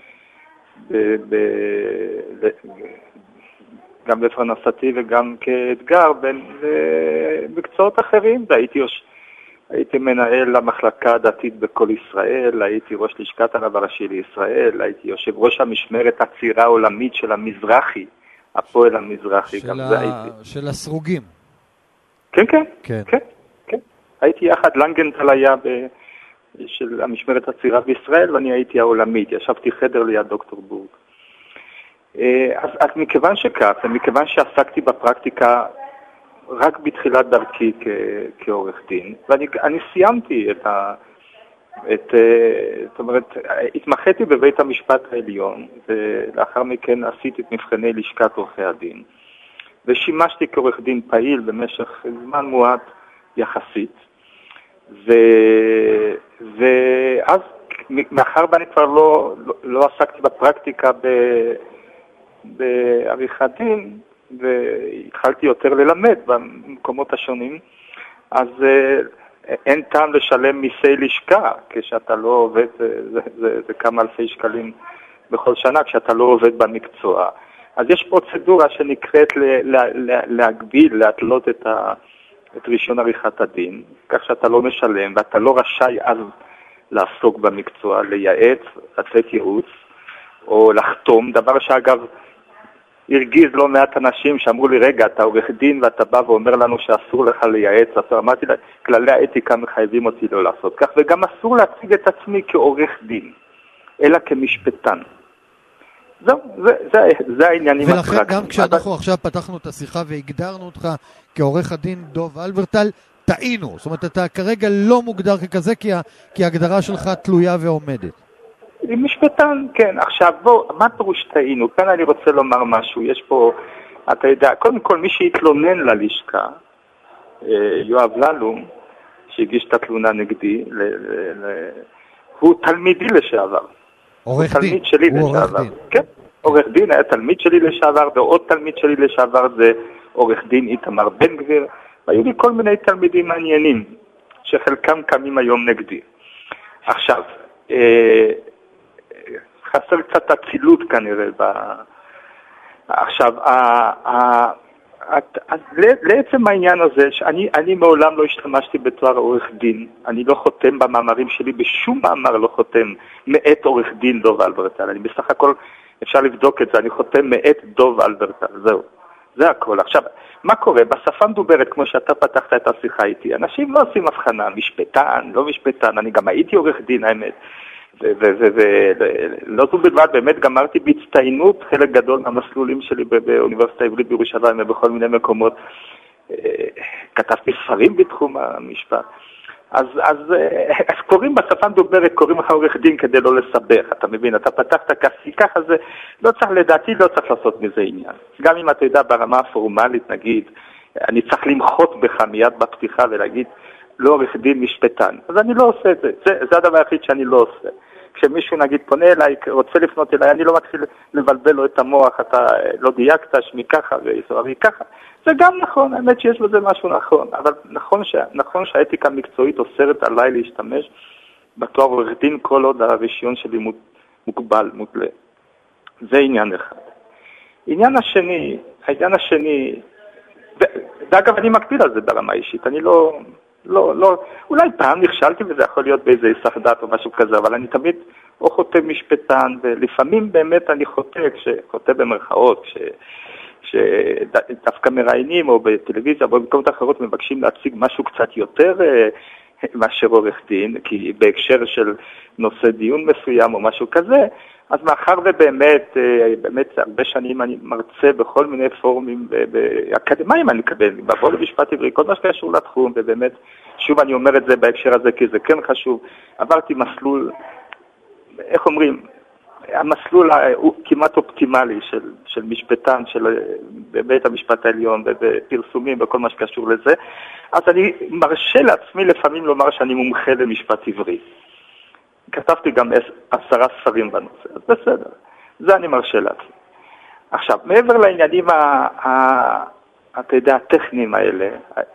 גם בפרנסתי וגם כאתגר במקצועות אחרים. הייתי מנהל המחלקה הדתית בכל ישראל, הייתי ראש לשכת הרב הראשי לישראל, הייתי יושב ראש המשמרת הצעירה העולמית של המזרחי, הפועל המזרחי. של הסרוגים. כן, כן, כן, כן. הייתי יחד, לנגנטל היה של המשמרת הצעירה בישראל, ואני הייתי העולמית, ישבתי חדר ליד דוקטור בורג. אז מכיוון שכך, ומכיוון שעסקתי בפרקטיקה רק בתחילת דרכי כעורך דין, ואני סיימתי זאת אומרת, התמחיתי בבית המשפט העליון, ולאחר מכן עשיתי את מבחני לשכת עורכי הדין, ושימשתי כעורך דין פעיל במשך זמן מועט יחסית, ואז מאחר ואני כבר לא עסקתי בפרקטיקה בעריכת דין, והתחלתי יותר ללמד במקומות השונים, אז אין טעם לשלם מיסי לשכה, כשאתה לא עובד, זה כמה אלפי שקלים בכל שנה, כשאתה לא עובד במקצוע. אז יש פרוצדורה שנקראת להגביל, להתלות את רישיון עריכת הדין, כך שאתה לא משלם, ואתה לא רשאי אז לעסוק במקצוע, לייעץ, לתת ייעוץ, או לחתום, דבר שאגב, הרגיז לא מעט אנשים שאמרו לי, רגע, אתה עורך דין ואתה בא ואומר לנו שאסור לך לייעץ, אמרתי לה, כללי האתיקה מחייבים אותי לא לעשות כך, וגם אסור להציג את עצמי כעורך דין, אלא כמשפטן. זהו, זה העניינים הפרקטיים. ולכן גם כשאנחנו עכשיו פתחנו את השיחה והגדרנו אותך כעורך הדין דוב הלברטל, טעינו. זאת אומרת, אתה כרגע לא מוגדר ככזה, כי ההגדרה שלך תלויה ועומדת. משפטן, כן. עכשיו, בוא, מה פירוש טעינו? כאן אני רוצה לומר משהו. יש פה, אתה יודע, קודם כל מי שהתלונן ללשכה, יואב ללום, שהגיש את התלונה נגדי, הוא תלמידי לשעבר. עורך דין. תלמיד שלי לשעבר. כן, עורך דין, היה תלמיד שלי לשעבר, ועוד תלמיד שלי לשעבר זה עורך דין איתמר בן גביר, והיו לי כל מיני תלמידים מעניינים, שחלקם קמים היום נגדי. עכשיו, חסר קצת הצילות כנראה. עכשיו, לעצם העניין הזה, שאני מעולם לא השתמשתי בתואר עורך דין, אני לא חותם במאמרים שלי, בשום מאמר לא חותם מאת עורך דין דוב הלברטל, אני בסך הכל, אפשר לבדוק את זה, אני חותם מאת דוב הלברטל, זהו, זה הכל. עכשיו, מה קורה? בשפה מדוברת, כמו שאתה פתחת את השיחה איתי, אנשים לא עושים הבחנה, משפטן, לא משפטן, אני גם הייתי עורך דין, האמת, ולא זו בלבד, באמת גמרתי בהצטיינות חלק גדול מהמסלולים שלי באוניברסיטה העברית בירושלים ובכל מיני מקומות. כתבתי ספרים בתחום המשפט. אז קוראים בשפה מדוברת, קוראים לך עורך דין כדי לא לסבך, אתה מבין? אתה פתחת ככה, זה לא צריך, לדעתי לא צריך לעשות מזה עניין. גם אם אתה יודע ברמה הפורמלית, נגיד, אני צריך למחות בך מיד בפתיחה ולהגיד, לא עורך דין משפטן. אז אני לא עושה את זה. זה הדבר היחיד שאני לא עושה. כשמישהו נגיד פונה אליי, רוצה לפנות אליי, אני לא מתחיל לבלבל לו את המוח, אתה לא דייקת, שמי ככה ויסורבי ככה. זה גם נכון, האמת שיש בזה משהו נכון. אבל נכון שהאתיקה המקצועית אוסרת עליי להשתמש בתואר עורך דין כל עוד הרישיון שלי מוגבל, מותלה. זה עניין אחד. העניין השני, ואגב אני מקפיד על זה ברמה אישית, אני לא, אולי פעם נכשלתי וזה יכול להיות באיזה היסח דעת או משהו כזה, אבל אני תמיד או חוטא משפטן, ולפעמים באמת אני חוטא במרכאות, שדווקא מראיינים או בטלוויזיה או במקומות אחרות מבקשים להציג משהו קצת יותר מאשר עורך דין, כי בהקשר של נושא דיון מסוים או משהו כזה, אז מאחר ובאמת הרבה שנים אני מרצה בכל מיני פורומים באקדמיים, אני מקבל, בבוא למשפט עברי, כל מה שקשור לתחום, ובאמת, שוב אני אומר את זה בהקשר הזה, כי זה כן חשוב, עברתי מסלול, איך אומרים, המסלול הוא כמעט אופטימלי של משפטן, של בבית המשפט העליון, בפרסומים וכל מה שקשור לזה, אז אני מרשה לעצמי לפעמים לומר שאני מומחה למשפט עברי. כתבתי גם 10 ספרים בנושא, אז בסדר, זה אני מרשה לעצמי. עכשיו, מעבר לעניינים אתה יודע, הטכניים האלה,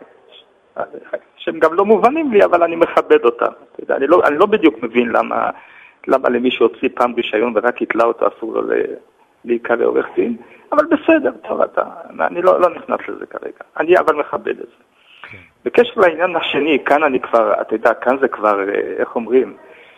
שהם גם לא מובנים לי, אבל אני מכבד אותם. אתה יודע, אני לא בדיוק מבין למה למי שהוציא פעם רישיון ורק התלה אותו אסור לו להיקרא עורך דין, אבל בסדר, טוב, אני לא נכנס לזה כרגע. אני אבל מכבד את זה. בקשר לעניין השני, כאן אני כבר, אתה יודע, כאן זה כבר, איך אומרים,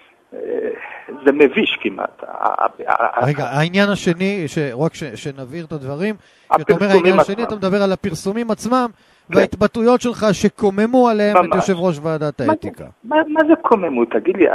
זה מביש כמעט. רגע, העניין השני, רק שנבהיר את הדברים, כשאתה אומר העניין השני, אתה מדבר על הפרסומים עצמם, וההתבטאויות שלך שקוממו עליהם את יושב ראש ועדת האתיקה. מה זה קוממו? תגיד לי,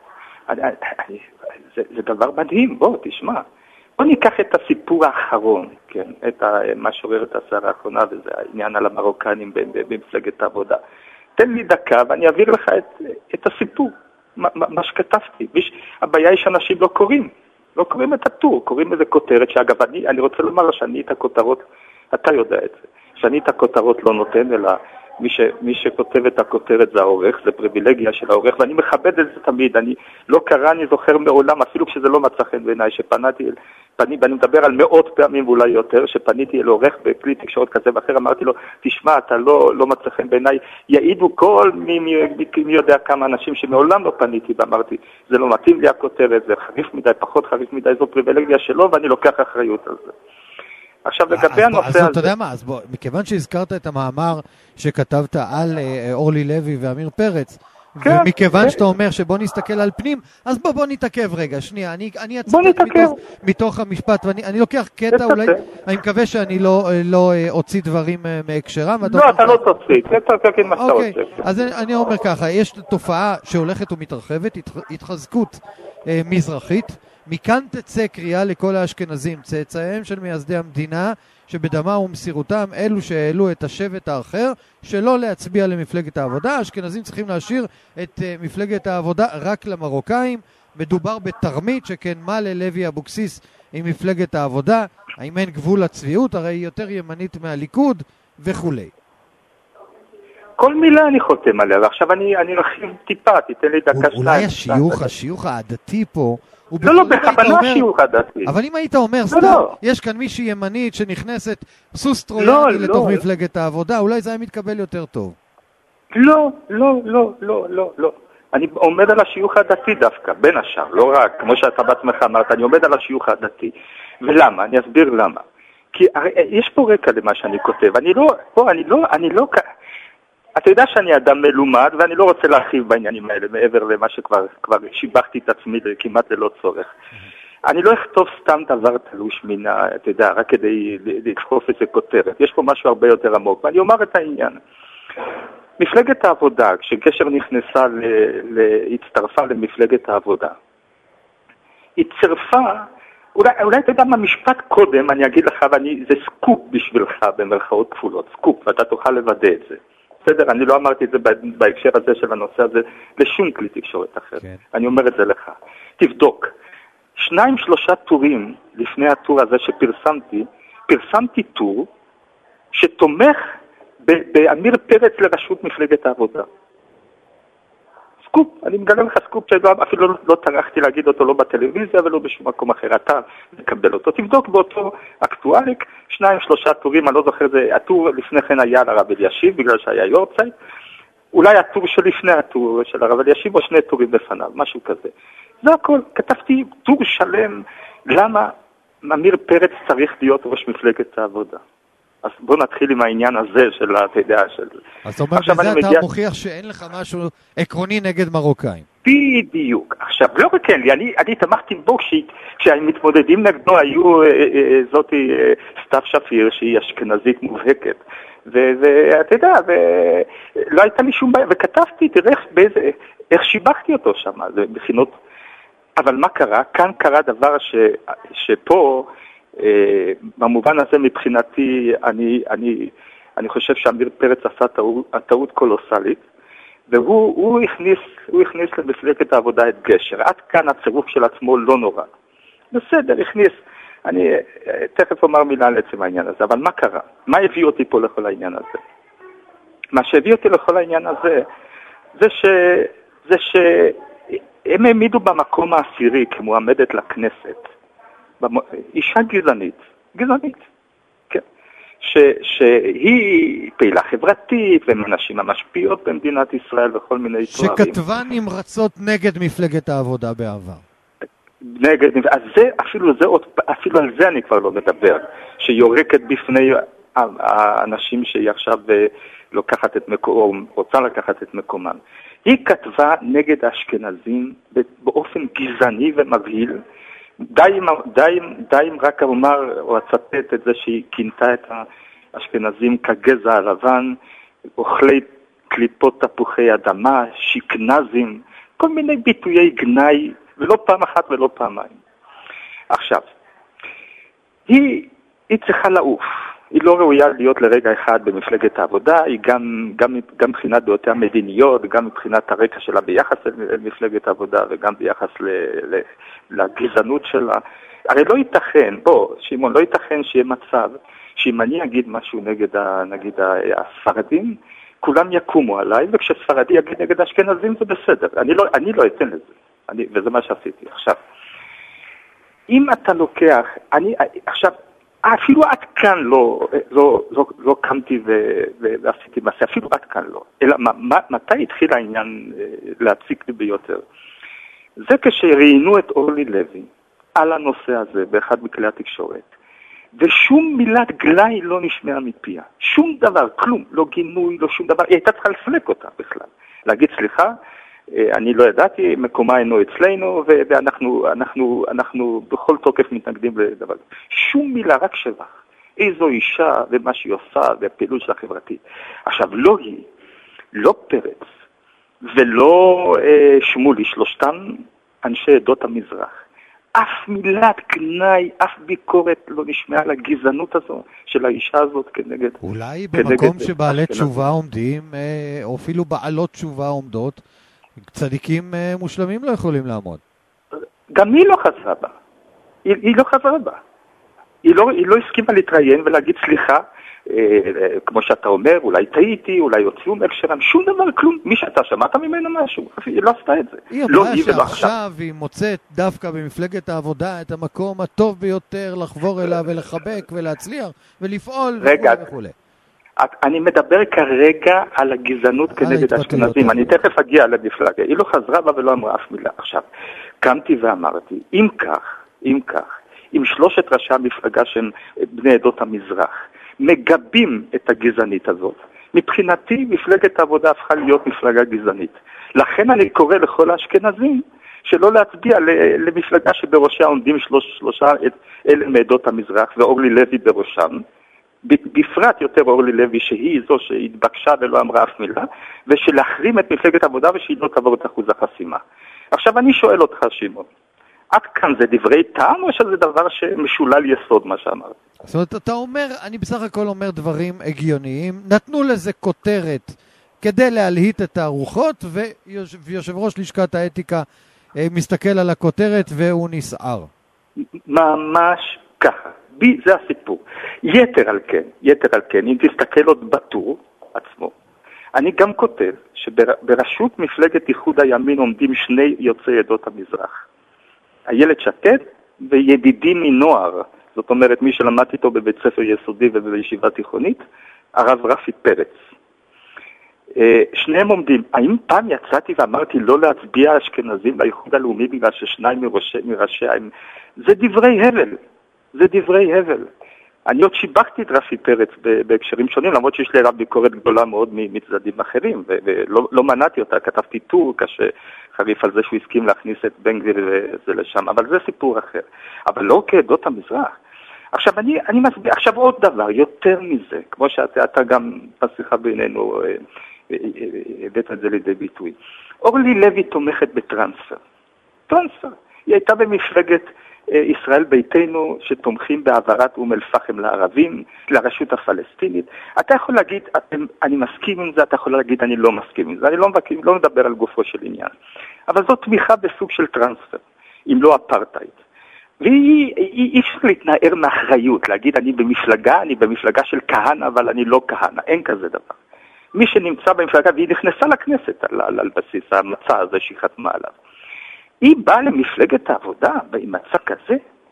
זה דבר מדהים, בוא, תשמע. בוא ניקח את הסיפור האחרון, כן, את מה שעורר את הסערה האחרונה, וזה העניין על המרוקנים במפלגת העבודה. תן לי דקה ואני אעביר לך את הסיפור. מה שכתבתי. הבעיה היא שאנשים לא קוראים את הטור, קוראים איזה כותרת, שאגב, אני רוצה לומר שאני את הכותרות, אתה יודע את זה, שאני את הכותרות לא נותן, אלא מי שכותב את הכותרת זה העורך, זה פריבילגיה של העורך, ואני מכבד את זה תמיד, אני זוכר מעולם, אפילו כשזה לא מצא חן בעיניי, ואני מדבר על מאות פעמים ואולי יותר, שפניתי אל עורך בכלי תקשורת כזה ואחר, אמרתי לו, תשמע, אתה לא מצא חן בעיניי, יעידו כל מי יודע כמה אנשים שמעולם לא פניתי, ואמרתי, זה לא מתאים לי הכותרת, זה חריף מדי, פחות חריף מדי, זו פריבילגיה שלו, ואני לוקח אחריות על זה. עכשיו לגבי הנושא הזה... אז אתה יודע מה, אז בוא, מכיוון שהזכרת את המאמר שכתבת על אורלי לוי ואמיר פרץ, ומכיוון שאתה אומר שבוא נסתכל על פנים, אז בוא נתעכב רגע, שנייה, אני אצטט מתוך המשפט, ואני לוקח קטע אולי, אני מקווה שאני לא אוציא דברים מהקשרם. לא, אתה לא תוציא, אתה תגיד מה שאתה רוצה. אז אני אומר ככה, יש תופעה שהולכת ומתרחבת, התחזקות מזרחית, מכאן תצא קריאה לכל האשכנזים, צאצאיהם של מייסדי המדינה, שבדמה ומסירותם אלו שהעלו את השבט האחר, שלא להצביע למפלגת העבודה. האשכנזים צריכים להשאיר את מפלגת העבודה רק למרוקאים. מדובר בתרמית, שכן מה ללוי אבוקסיס עם מפלגת העבודה, האם אין גבול לצביעות, הרי היא יותר ימנית מהליכוד וכו'. כל מילה אני חותם עליה, ועכשיו אני רחיב טיפה, תיתן לי דקה שתיים. אולי השיוך העדתי פה, לא, בכוונה שיוך עדתי. אבל אם היית אומר, סתם, יש כאן מישהי ימנית שנכנסת סוס טרויאני לתוך מפלגת העבודה, אולי זה היה מתקבל יותר טוב. לא. אני עומד על השיוך העדתי דווקא, בין השאר, לא רק, כמו שאתה בעצמך אמרת, אני עומד על השיוך העדתי. ולמה? אני אסביר למה. כי יש פה רקע למה שאני כותב. אני לא... אתה יודע שאני אדם מלומד, ואני לא רוצה להרחיב בעניינים האלה, מעבר למה שכבר שיבחתי את עצמי כמעט ללא צורך. אני לא אכתוב סתם דבר תלוש מינה, אתה יודע, רק כדי לדחוף איזה כותרת. יש פה משהו הרבה יותר עמוק, ואני אומר את העניין. מפלגת העבודה, כשגשר נכנסה, הצטרפה למפלגת העבודה, הצטרפה, אולי אתה יודע מה, משפט קודם, אני אגיד לך, זה סקופ בשבילך, במרכאות כפולות, סקופ, ואתה תוכל לוודא את זה. בסדר, אני לא אמרתי את זה בהקשר הזה של הנושא הזה לשום כלי תקשורת אחר. כן. אני אומר את זה לך. תבדוק. 2-3 טורים לפני הטור הזה פרסמתי טור שתומך באמיר פרץ לראשות מפלגת העבודה. סקופ, אני מגלה לך סקופ שאפילו לא טרחתי להגיד אותו לא בטלוויזיה ולא בשום מקום אחר. אתה מקבל אותו. תבדוק באותו אקטואליק, 2-3 טורים, אני לא זוכר, הטור לפני כן היה על הרב אלישיב, בגלל שהיה יורצייט. אולי הטור שלפני הטור של הרב אלישיב, או 2 טורים בפניו, משהו כזה. זה הכל. כתבתי טור שלם, למה אמיר פרץ צריך להיות ראש מפלגת העבודה. אז בוא נתחיל עם העניין הזה של, אתה יודע, של... אז זאת אומרת, בזה אתה מוכיח שאין לך משהו עקרוני נגד מרוקאים. בדיוק. עכשיו, לא רק כן, אני תמכתי בו כשהמתמודדים נגדו היו זאתי סתיו שפיר, שהיא אשכנזית מובהקת. ואתה יודע, לא הייתה לי שום בעיה, וכתבתי, תראה איך שיבחתי אותו שם, זה בחינות. אבל מה קרה? כאן קרה דבר שפה, במובן הזה מבחינתי, אני חושב שאמיר פרץ עשה טעות קולוסלית, והוא הכניס למפלגת העבודה את גשר. עד כאן הצירוף של עצמו לא נורא. בסדר, הכניס. אני תכף אומר מילה על עצם העניין הזה, אבל מה קרה? מה הביא אותי פה לכל העניין הזה? מה שהביא אותי לכל העניין הזה, זה שהם העמידו במקום העשירי כמועמדת לכנסת. אישה גזענית, כן. שהיא פעילה חברתית, ומנשים המשפיעות במדינת ישראל וכל מיני תוארים. שכתבה נמרצות נגד מפלגת העבודה בעבר. אז זה, אפילו על זה אני כבר לא מדבר, שיורקת בפני האנשים שהיא עכשיו רוצה לקחת את מקומן. היא כתבה נגד האשכנזים באופן גזעני ומבהיל, די אם רק אומר או אצטט את זה שהיא כינתה את האשכנזים כגזע הלבן, אוכלי קליפות תפוחי אדמה, שקנזים, כל מיני ביטויי גנאי, ולא פעם אחת ולא פעמיים. עכשיו, היא צריכה לעוף. היא לא ראויה להיות לרגע אחד במפלגת העבודה, היא גם מבחינת דעותיה המדיניות, גם מבחינת הרקע שלה ביחס למפלגת העבודה, וגם ביחס לגזענות שלה. הרי לא ייתכן, שמעון, לא ייתכן שיהיה מצב שאם אני אגיד משהו נגד הספרדים, כולם יקומו עליי, וכשספרדי יגיד נגד האשכנזים זה בסדר. אני לא אתן לזה. וזה מה שעשיתי. עכשיו, אם אתה לוקח, עכשיו, אפילו עד כאן לא קמתי ועשיתי מעשה, אפילו עד כאן לא. אלא מתי התחיל העניין להציק לי ביותר? זה כשראיינו את אורלי לוי על הנושא הזה באחד מכלי התקשורת, ושום מילת גלאי לא נשמעה מפיה. שום דבר, כלום, לא גינוי, לא שום דבר. היא הייתה צריכה לפלק אותה בכלל. להגיד, סליחה, אני לא ידעתי, מקומה אינו אצלנו, ואנחנו בכל תוקף מתנגדים לדבר. שום מילה, רק שבח. איזו אישה ומה שהיא עושה והפעילות שלה חברתית. עכשיו, לא היא, לא פרץ, ולא שמולי, שלושתם אנשי עדות המזרח. אף מילת גנאי, אף ביקורת לא נשמעה על הגזענות הזו של האישה הזאת כנגד... אולי במקום שבעלי תשובה עומדים, או אפילו בעלות תשובה עומדות, צדיקים מושלמים לא יכולים לעמוד. גם היא לא חזרה בה. היא לא חזרה בה. היא לא הסכימה להתראיין ולהגיד סליחה, כמו שאתה אומר, אולי טעיתי, אולי הוציאו מהקשרם, שום דבר, כלום. מי שאתה שמעת ממנו משהו, היא לא עשתה את זה. היא אמרה שעכשיו היא מוצאת דווקא במפלגת העבודה את המקום הטוב ביותר לחבור אליו ולחבק ולהצליח ולפעול וכו'. אני מדבר כרגע על הגזענות כנגד אשכנזים. אני תכף אגיע למפלגה. היא לא חזרה בה ולא אמרה אף מילה. עכשיו, קמתי ואמרתי, אם כך, אם שלושת ראשי המפלגה שהם בני עדות המזרח, מגבים את הגזענית הזאת. מבחינתי, מפלגת העבודה הפכה להיות מפלגה גזענית. לכן אני קורא לכל האשכנזים שלא להצביע למפלגה שבראשה עומדים שלושה אלה מעדות המזרח, ואורלי לוי בראשם. בפרט יותר אורלי לוי שהיא זו שהתבקשה ולא אמרה אף מילה, ושלהחרים את מפלגת העבודה ושהיא לא תעבור את אחוז החסימה. עכשיו אני שואל אותך, שמעון, עד כאן זה דברי טעם או שזה דבר שמשולל יסוד מה שאמרת? זאת אומרת, אתה אומר, אני בסך הכל אומר דברים הגיוניים, נתנו לזה כותרת כדי להלהיט את הארוחות, ויושב ראש לשכת האתיקה מסתכל על הכותרת והוא נסער. ממש ככה, זה הסיפור. יתר על כן, אם תסתכל עוד בטור עצמו, אני גם כותב שבראשות מפלגת איחוד הימין עומדים שני יוצאי עדות המזרח. איילת שקד וידידי מנוער, זאת אומרת מי שלמדתי איתו בבית ספר יסודי ובישיבה תיכונית, הרב רפי פרץ. שניהם עומדים. האם פעם יצאתי ואמרתי לא להצביע אשכנזים לאיחוד הלאומי בגלל ששניים מראשיה הם... זה דברי הבל. אני עוד שיבחתי את רפי פרץ בהקשרים שונים, למרות שיש לי עליו ביקורת גדולה מאוד מצדדים אחרים, ולא מנעתי אותה, כתבתי טור קשה חריף על זה שהוא הסכים להכניס את בן גביר וזה לשם, אבל זה סיפור אחר. אבל לא כעדות המזרח. עכשיו אני מסביר, עכשיו עוד דבר, יותר מזה, כמו שאתה גם בשיחה בינינו הבאת את זה לידי ביטוי. אורלי לוי תומכת בטרנספר. היא הייתה במפלגת ישראל ביתנו שתומכים בעברת אום אל-פחם לערבים, לרשות הפלסטינית. אתה יכול להגיד, אני מסכים עם זה, אתה יכול להגיד, אני לא מסכים עם זה. אני לא מדבר על גופו של עניין. אבל זו תמיכה בסוג של טרנספר, אם לא אפרטהייד. ואי אפשר להתנער מאחריות, להגיד, אני במפלגה של כהנא, אבל אני לא כהנא. אין כזה דבר. מי שנמצא במפלגה, והיא נכנסה לכנסת על בסיס המצע הזה שהיא חתמה עליו. היא באה למפלגת העבודה עם מצע כזה,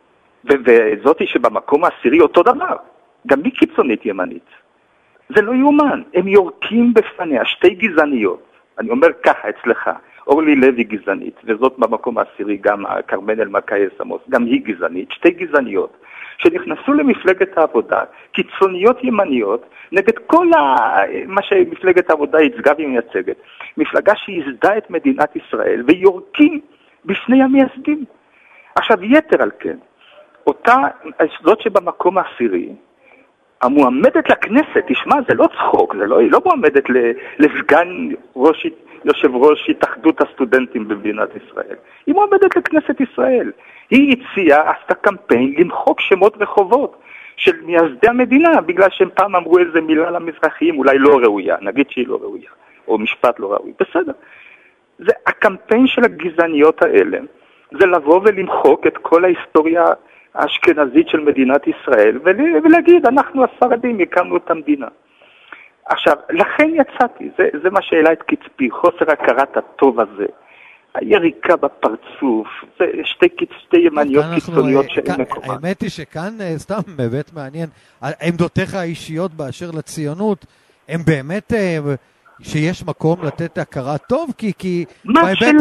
וזאתי שבמקום העשירי אותו דבר. גם היא קיצונית ימנית. זה לא יאומן. הם יורקים בפניה שתי גזעניות. אני אומר ככה אצלך, אורלי לוי גזענית, וזאת במקום העשירי גם קרמן אלמקאי סמוס, גם היא גזענית, שתי גזעניות, שנכנסו למפלגת העבודה, קיצוניות ימניות, נגד כל מה שמפלגת העבודה ייצגה ומייצגת. מפלגה שיזדה את מדינת ישראל, ויורקים בפני המייסדים. עכשיו יתר על כן, זאת שבמקום העשירי, המועמדת לכנסת, תשמע, זה לא צחוק, היא לא מועמדת לסגן יושב ראש התאחדות הסטודנטים במדינת ישראל. היא מועמדת לכנסת ישראל. היא הציעה, עשתה קמפיין למחוק שמות רחובות של מייסדי המדינה, בגלל שהם פעם אמרו איזה מילה למזרחיים, אולי לא ראויה, נגיד שהיא לא ראויה, או משפט לא ראוי. בסדר. זה הקמפיין של הגזעניות האלה, זה לבוא ולמחוק את כל ההיסטוריה האשכנזית של מדינת ישראל, ולהגיד, אנחנו הספרדים הקמנו את המדינה. עכשיו, לכן יצאתי, זה מה שהעלה את קצפי, חוסר הכרת הטוב הזה, היריקה בפרצוף, זה שתי ימניות קיצוניות שאין מקומן. האמת היא שכאן סתם באמת מעניין, עמדותיך האישיות באשר לציונות, הם באמת שיש מקום לתת הכרת טוב, כי מה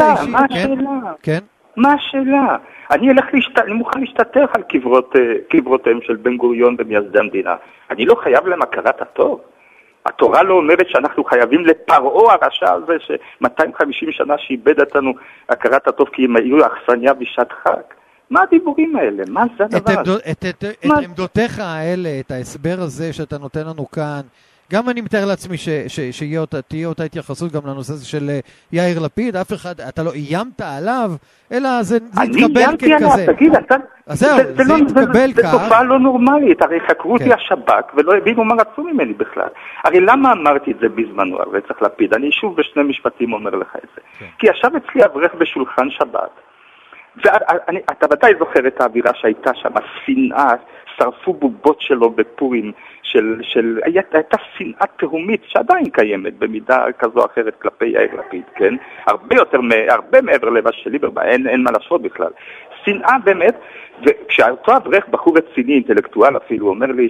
השאלה? אני מוכן להשתתף על קברותיהם של בן גוריון ומייסדי המדינה. אני לא חייב להם הכרת הטוב. התורה לא אומרת שאנחנו חייבים לפרעה הרשע הזה ש-250 שנה שאיבד אותנו הכרת הטוב כי הם היו אכסניה בשעת חג. מה הדיבורים האלה? מה זה הדבר הזה? את עמדותיך האלה, את ההסבר הזה שאתה נותן לנו כאן, גם אני מתאר לעצמי שתהיה אותה התייחסות גם לנושא הזה של יאיר לפיד, אף אחד, אתה לא איימת עליו, אלא זה יתקבל ככזה. תגיד, זה יתקבל כך. זה תופעה לא נורמלית, הרי חקרו אותי השב"כ ולא הבינו מה רצו ממני בכלל. הרי למה אמרתי את זה בזמנו, הרי צריך לפיד? אני שוב בשני משפטים אומר לך את זה. כי ישב אצלי אברך בשולחן שבת, ואתה ודאי זוכר את האווירה שהייתה שם, השנאה, שרפו בובות שלו בפורים, הייתה שנאה תהומית שעדיין קיימת במידה כזו או אחרת כלפי יאיר לפיד, כן? הרבה מעבר למה שלי, אין מה לעשות בכלל. שנאה באמת, וכשאותו אברך בחור רציני, אינטלקטואל אפילו, אומר לי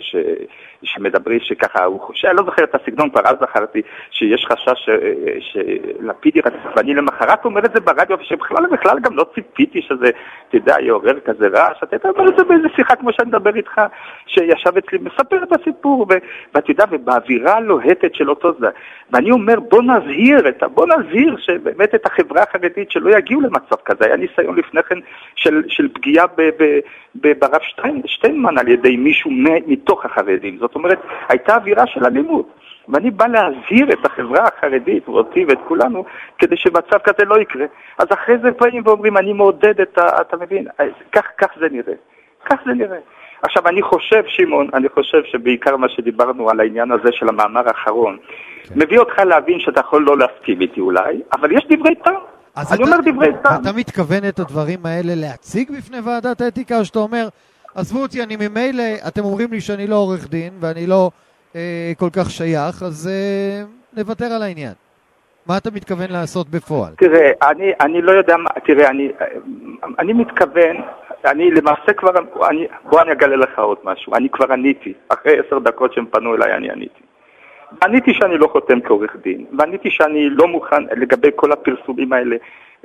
שמדברי שככה, אני לא זוכר את הסגנון, כבר אז זכרתי שיש חשש שלפיד ירצח, ואני למחרת אומר את זה ברדיו, שבכלל גם לא ציפיתי שזה, תדע, יעורר כזה רעש, אתה אומר את זה באיזה שיחה כמו שאני מדבר איתך, שישב אצלי, מספר את הסיפור, ואתה יודע, ובאווירה הלוהטת של אותו זה, ואני אומר, בוא נזהיר שבאמת את החברה החרדית שלא יגיעו למצב כזה, היה ניסיון לפני כן של פגיעה ברב שטיינמן על ידי מישהו מתוך החרדים. זאת אומרת, הייתה אווירה של אלימות. ואני בא להזהיר את החברה החרדית, ואותי ואת כולנו, כדי שמצב כזה לא יקרה. אז אחרי זה פעמים ואומרים, אני מעודד אתה מבין? כך זה נראה. כך זה נראה. עכשיו, אני חושב, שמעון, שבעיקר מה שדיברנו על העניין הזה של המאמר האחרון, מביא אותך להבין שאתה יכול לא להסכים איתי אולי, אבל יש דברי טעם. אני אומר דברי טעם. אתה מתכוון את הדברים האלה להציג בפני ועדת האתיקה, או שאתה אומר, עזבו אותי, אני ממילא, אתם אומרים לי שאני לא עורך דין, ואני לא כל כך שייך, אז נוותר על העניין. מה אתה מתכוון לעשות בפועל? תראה, אני לא יודע מה, תראה, אני מתכוון, אני למעשה כבר, בוא אני אגלה לך עוד משהו, אני כבר עניתי, אחרי 10 דקות שהם פנו אליי אני עניתי. עניתי שאני לא חותם כעורך דין, ועניתי שאני לא מוכן לגבי כל הפרסומים האלה,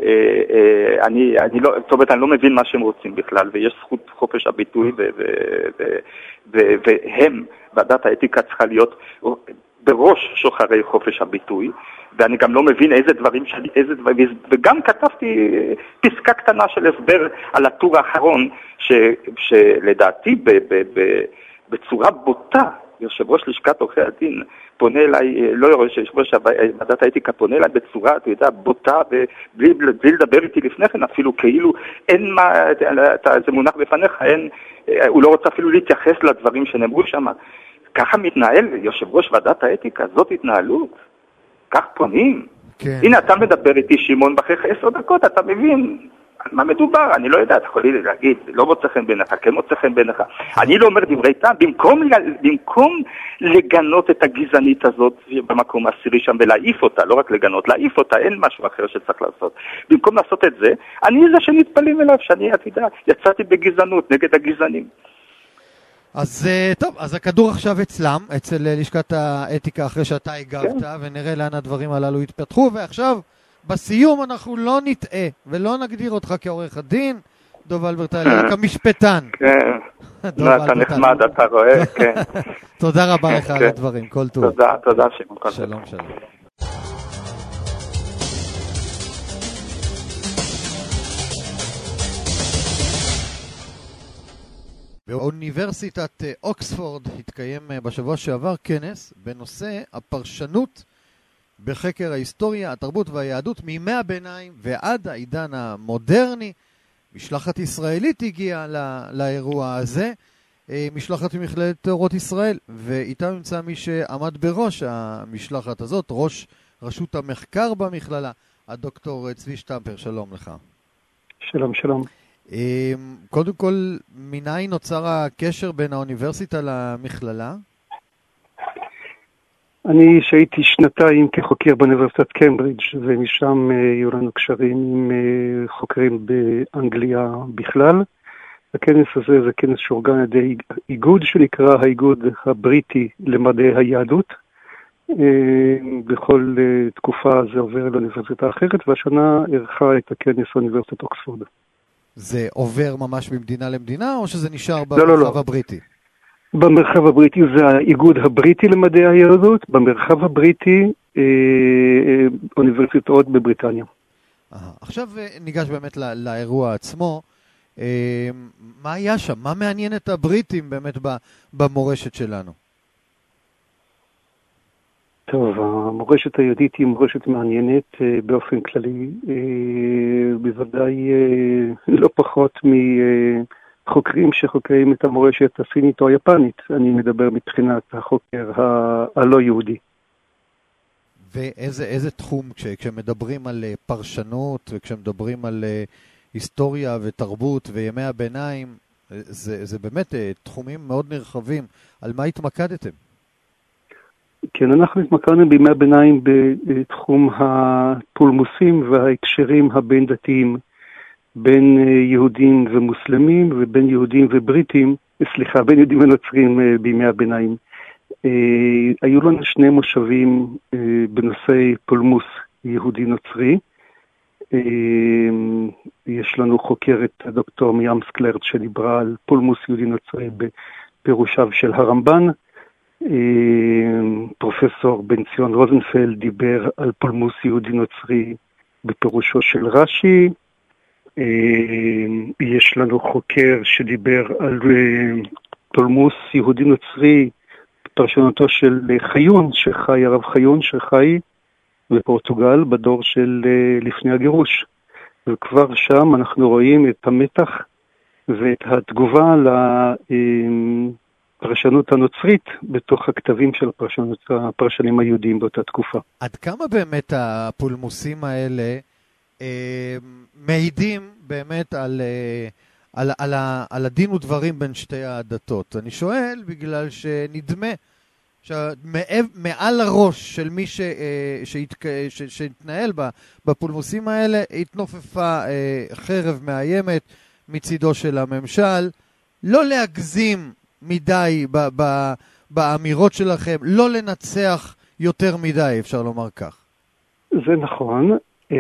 אני לא מבין מה שהם רוצים בכלל, ויש זכות חופש הביטוי, והם, ועדת האתיקה צריכה להיות בראש שוחרי חופש הביטוי, ואני גם לא מבין איזה דברים, וגם כתבתי פסקה קטנה של הסבר על הטור האחרון, שלדעתי בצורה בוטה, יושב ראש לשכת עורכי הדין פונה אליי, לא יושב ראש ועדת האתיקה פונה אליי בצורה, אתה יודע, בוטה, בלי לדבר איתי לפני כן, אפילו כאילו אין מה, זה מונח בפניך, הוא לא רוצה אפילו להתייחס לדברים שנאמרו שם. ככה מתנהל יושב ראש ועדת האתיקה, זאת התנהלות, כך פונים. כן. הנה, אתה מדבר איתי, שמעון, אחרי 10 דקות, אתה מבין על מה מדובר, אני לא יודע, אתה יכול להגיד, לא מוצא חן בעיניך, כן מוצא חן בעיניך. אני לא אומר דברי טעם, במקום לגנות את הגזענית הזאת במקום העשירי שם ולהעיף אותה, לא רק לגנות, להעיף אותה, אין משהו אחר שצריך לעשות. במקום לעשות את זה, אני זה שנתפלים אליו, שאני, אתה יודע, יצאתי בגזענות נגד הגזענים. אז טוב, אז הכדור עכשיו אצלם, אצל לשכת האתיקה אחרי שאתה הגבת, ונראה לאן הדברים הללו יתפתחו, ועכשיו בסיום אנחנו לא נטעה ולא נגדיר אותך כעורך הדין, דוב אלברטל, אלא כמשפטן. כן, אתה נחמד, אתה רואה, כן. תודה רבה לך על הדברים, כל טוב. תודה, שמעון. שלום, שלום. באוניברסיטת אוקספורד התקיים בשבוע שעבר כנס בנושא הפרשנות בחקר ההיסטוריה, התרבות והיהדות מימי הביניים ועד העידן המודרני. משלחת ישראלית הגיעה לאירוע הזה, משלחת ממכללת אורות ישראל, ואיתה נמצא מי שעמד בראש המשלחת הזאת, ראש רשות המחקר במכללה, הדוקטור צבי שטמפר. שלום לך. שלום, שלום. קודם כל, מניין נוצר הקשר בין האוניברסיטה למכללה? אני שהייתי 2 כחוקר באוניברסיטת קמברידג' ומשם היו לנו קשרים עם חוקרים באנגליה בכלל. הכנס הזה זה כנס שאורגן על ידי איגוד שנקרא האיגוד הבריטי למדעי היהדות. בכל תקופה זה עובר לאוניברסיטה אחרת, והשנה ערכה את הכנס באוניברסיטת אוקספורד. זה עובר ממש ממדינה למדינה, או שזה נשאר במרחב הבריטי? במרחב הבריטי זה האיגוד הבריטי למדעי היהדות, במרחב הבריטי אוניברסיטאות בבריטניה. עכשיו ניגש באמת לאירוע עצמו. מה היה שם? מה מעניין את הבריטים באמת במורשת שלנו? טוב, המורשת היהודית היא מורשת מעניינת באופן כללי, בוודאי לא פחות מחוקרים שחוקרים את המורשת הסינית או היפנית. אני מדבר מבחינת החוקר הלא יהודי. ואיזה תחום, כשמדברים על פרשנות וכשמדברים על היסטוריה ותרבות וימי הביניים, זה באמת תחומים מאוד נרחבים. על מה התמקדתם? כן, אנחנו התמקדנו בימי הביניים בתחום הפולמוסים וההקשרים הבין דתיים בין יהודים ומוסלמים ובין יהודים ובריטים, בין יהודים ונוצרים בימי הביניים. היו לנו שני מושבים בנושאי פולמוס יהודי נוצרי. יש לנו חוקרת דוקטור מים סקלרט שדיברה על פולמוס יהודי נוצרי בפירושיו של הרמב"ן. פרופסור בן ציון רוזנפלד דיבר על פולמוס יהודי נוצרי בפירושו של רש"י. יש לנו חוקר שדיבר על פולמוס יהודי נוצרי בפרשנותו של חיון שחי, הרב חיון שחי בפורטוגל בדור של לפני הגירוש. וכבר שם אנחנו רואים את המתח ואת התגובה לפרשנות הנוצרית בתוך הכתבים של הפרשנים היהודים באותה תקופה. עד כמה באמת הפולמוסים האלה מעידים באמת על הדין ודברים בין שתי הדתות? אני שואל בגלל שנדמה מעל הראש של מי שהתנהל בפולמוסים האלה התנופפה חרב מאיימת מצידו של הממשל, לא להגזים מדי באמירות שלכם, לא לנצח יותר מדי, אפשר לומר כך. זה נכון.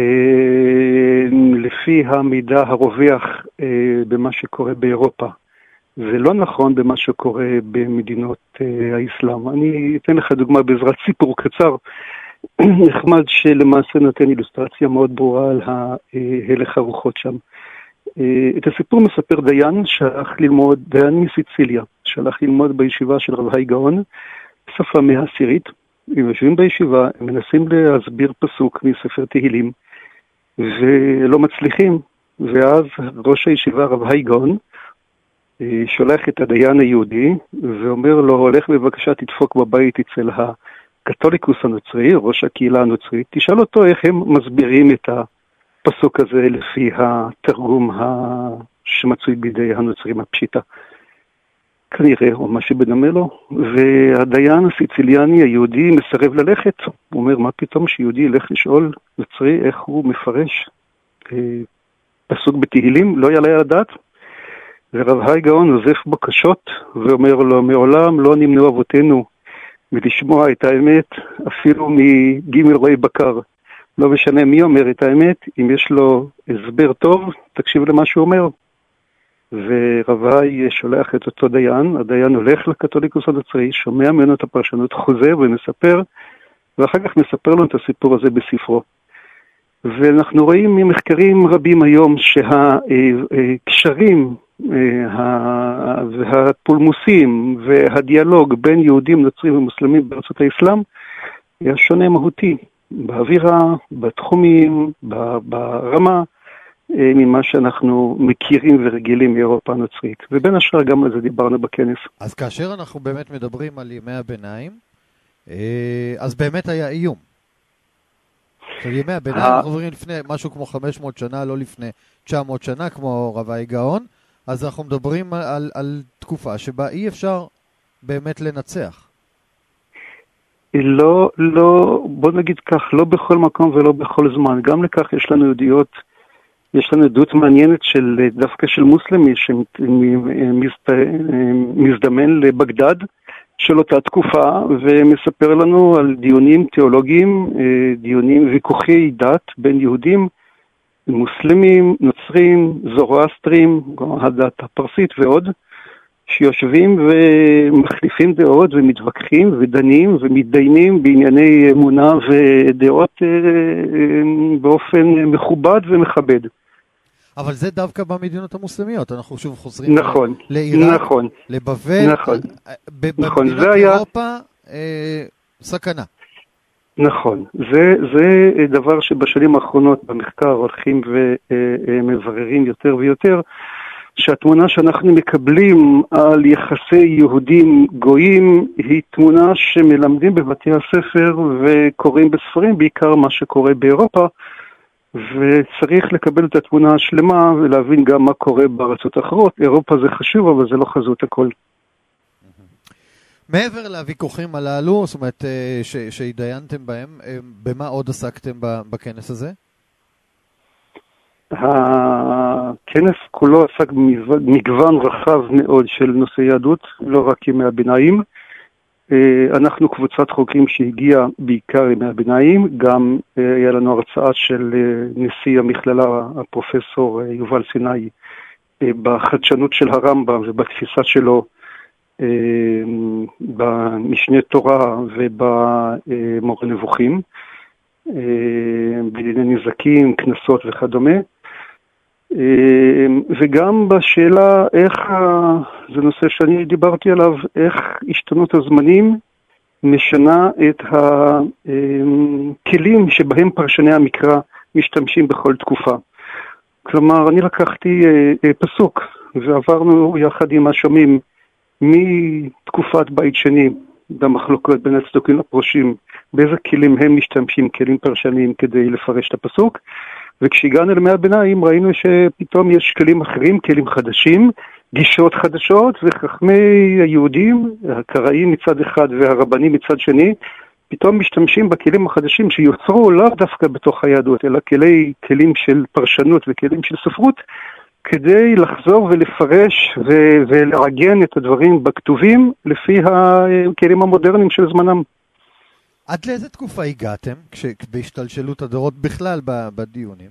לפי המידע הרווח במה שקורה באירופה, זה לא נכון במה שקורה במדינות האסלאם. אני אתן לך דוגמה בעזרת סיפור קצר, נחמד שלמעשה נותן אילוסטרציה מאוד ברורה על הלך הרוחות שם. את הסיפור מספר דיין שהלך ללמוד, דיין מסיציליה, שהלך ללמוד בישיבה של רב האי גאון, סוף המאה העשירית. הם יושבים בישיבה, הם מנסים להסביר פסוק מספר תהילים, ולא מצליחים. ואז ראש הישיבה רב האי גאון שולח את הדיין היהודי ואומר לו, הולך בבקשה תדפוק בבית אצל הקתוליקוס הנוצרי, ראש הקהילה הנוצרית, תשאל אותו איך הם מסבירים את הפסוק הזה לפי התרגום שמצוי בידי הנוצרים הפשיטה. כנראה, או מה שבדמה לו, והדיין הסיציליאני היהודי מסרב ללכת. הוא אומר, מה פתאום שיהודי ילך לשאול נוצרי איך הוא מפרש פסוק בתהילים? לא יעלה על הדעת. ורב האי גאון נוזף בקשות ואומר לו, מעולם לא נמנעו אבותינו מלשמוע את האמת אפילו מגימל רועי בקר. לא משנה מי אומר את האמת, אם יש לו הסבר טוב, תקשיב למה שהוא אומר. ורב האי שולח את אותו דיין, הדיין הולך לקתוליקוס הנוצרי, שומע ממנו את הפרשנות, חוזר ומספר, ואחר כך מספר לו את הסיפור הזה בספרו. ואנחנו רואים ממחקרים רבים היום שהקשרים והפולמוסים והדיאלוג בין יהודים, נוצרים ומוסלמים בארצות האסלאם היה שונה מהותי, באווירה, בתחומים, ברמה, ממה שאנחנו מכירים ורגילים מאירופה הנוצרית. ובין השאר גם על זה דיברנו בכנס. אז כאשר אנחנו באמת מדברים על ימי הביניים, אז באמת היה איום. ימי הביניים אנחנו עוברים לפני משהו כמו 500 שנה, לא לפני 900 שנה, כמו רב האי גאון, אז אנחנו מדברים על תקופה שבה אי אפשר באמת לנצח. לא, בוא נגיד כך, לא בכל מקום ולא בכל זמן. גם לכך יש לנו יהודיות, יש לנו עדות מעניינת דווקא של מוסלמי שמזדמן לבגדד של אותה תקופה, ומספר לנו על דיונים תיאולוגיים, דיונים ויכוחי דת בין יהודים, מוסלמים, נוצרים, זורואסטרים, הדת הפרסית ועוד, שיושבים ומחליפים דעות ומתווכחים ודנים ומתדיינים בענייני אמונה ודעות באופן מכובד ומכבד. אבל זה דווקא במדינות המוסלמיות, אנחנו שוב חוזרים נכון, לאיראן, נכון, לבבל, נכון, במדינות אירופה סכנה. נכון, זה דבר שבשנים האחרונות במחקר הולכים ומבררים יותר ויותר, שהתמונה שאנחנו מקבלים על יחסי יהודים גויים היא תמונה שמלמדים בבתי הספר וקוראים בספרים, בעיקר מה שקורה באירופה, וצריך לקבל את התמונה השלמה ולהבין גם מה קורה בארצות אחרות. אירופה זה חשוב, אבל זה לא חזות הכל. מעבר לוויכוחים הללו, זאת אומרת שהתדיינתם בהם, במה עוד עסקתם בכנס הזה? הכנס כולו עסק במגוון רחב מאוד של נושאי יהדות, לא רק ימי הביניים. אנחנו קבוצת חוקרים שהגיעה בעיקר ימי הביניים, גם היה לנו הרצאה של נשיא המכללה, הפרופסור יובל סיני, בחדשנות של הרמב"ם ובתפיסה שלו, במשנה תורה ובמורה נבוכים, בענייני נזקים, כנסות וכדומה. וגם בשאלה איך, זה נושא שאני דיברתי עליו, איך השתנות הזמנים משנה את הכלים שבהם פרשני המקרא משתמשים בכל תקופה. כלומר, אני לקחתי פסוק ועברנו יחד עם השומעים מתקופת בית שני במחלוקות בין הצדוקים לפרושים, באיזה כלים הם משתמשים, כלים פרשניים כדי לפרש את הפסוק, וכשהגענו לימי הביניים ראינו שפתאום יש כלים אחרים, כלים חדשים, גישות חדשות, וחכמי היהודים, הקראים מצד אחד והרבנים מצד שני, פתאום משתמשים בכלים החדשים שיוצרו לאו דווקא בתוך היהדות, אלא כלים של פרשנות וכלים של ספרות, כדי לחזור ולפרש ולעגן את הדברים בכתובים לפי הכלים המודרניים של זמנם. עד לאיזה תקופה הגעתם בהשתלשלות הדורות בכלל בדיונים?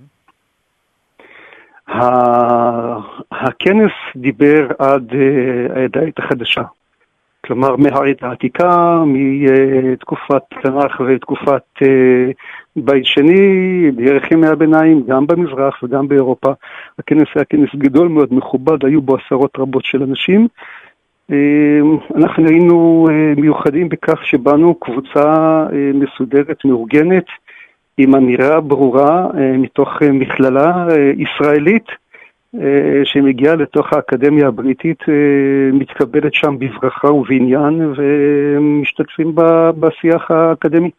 הכנס דיבר עד העת החדשה. כלומר, מהעת העתיקה, מתקופת תנ"ך ותקופת בית שני, דרך ימי הביניים, גם במזרח וגם באירופה. הכנס היה כנס גדול מאוד, מכובד, היו בו עשרות רבות של אנשים. אנחנו היינו מיוחדים בכך שבאנו קבוצה מסודרת, מאורגנת, עם אמירה ברורה מתוך מכללה ישראלית, שמגיעה לתוך האקדמיה הבריטית, מתקבלת שם בברכה ובעניין, ומשתתפים בשיח האקדמי.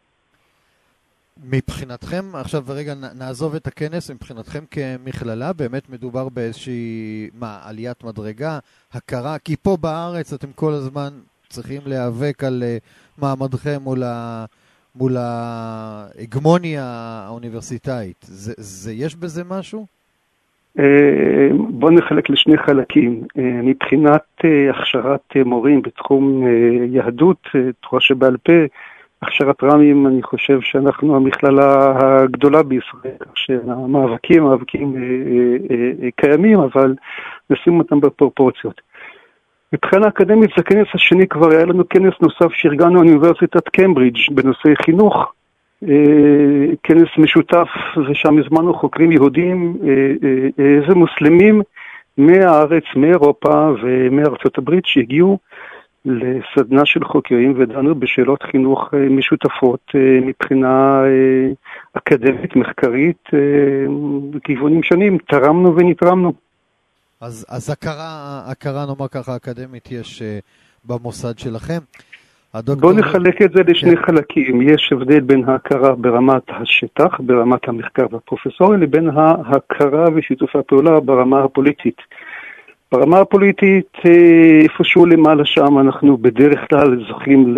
מבחינתכם, עכשיו רגע נעזוב את הכנס, מבחינתכם כמכללה, באמת מדובר באיזושהי, עליית מדרגה, הכרה, כי פה בארץ אתם כל הזמן צריכים להיאבק על מעמדכם מול ההגמוניה האוניברסיטאית. יש בזה משהו? בוא נחלק לשני חלקים. מבחינת הכשרת מורים בתחום יהדות, תורה שבעל פה, הכשרת רמים, אני חושב שאנחנו המכללה הגדולה בישראל, שהמאבקים קיימים, אבל נשים אותם בפרופורציות. מבחינה אקדמית, זה הכנס השני, כבר היה לנו כנס נוסף שארגנו אוניברסיטת קמברידג' בנושא חינוך, כנס משותף, ושם הזמנו חוקרים יהודים, איזה מוסלמים מהארץ, מאירופה ומארצות הברית שהגיעו לסדנה של חוקרים ודנו בשאלות חינוך משותפות מבחינה אקדמית, מחקרית, בכיוונים שונים, תרמנו ונתרמנו. אז הכרה נאמר ככה אקדמית יש במוסד שלכם. בואו נחלק את זה לשני חלקים. יש הבדל בין ההכרה ברמת השטח, ברמת המחקר והפרופסורי, לבין ההכרה ושיתוף הפעולה ברמה הפוליטית. ברמה הפוליטית, איפשהו למעלה שם, אנחנו בדרך כלל זוכים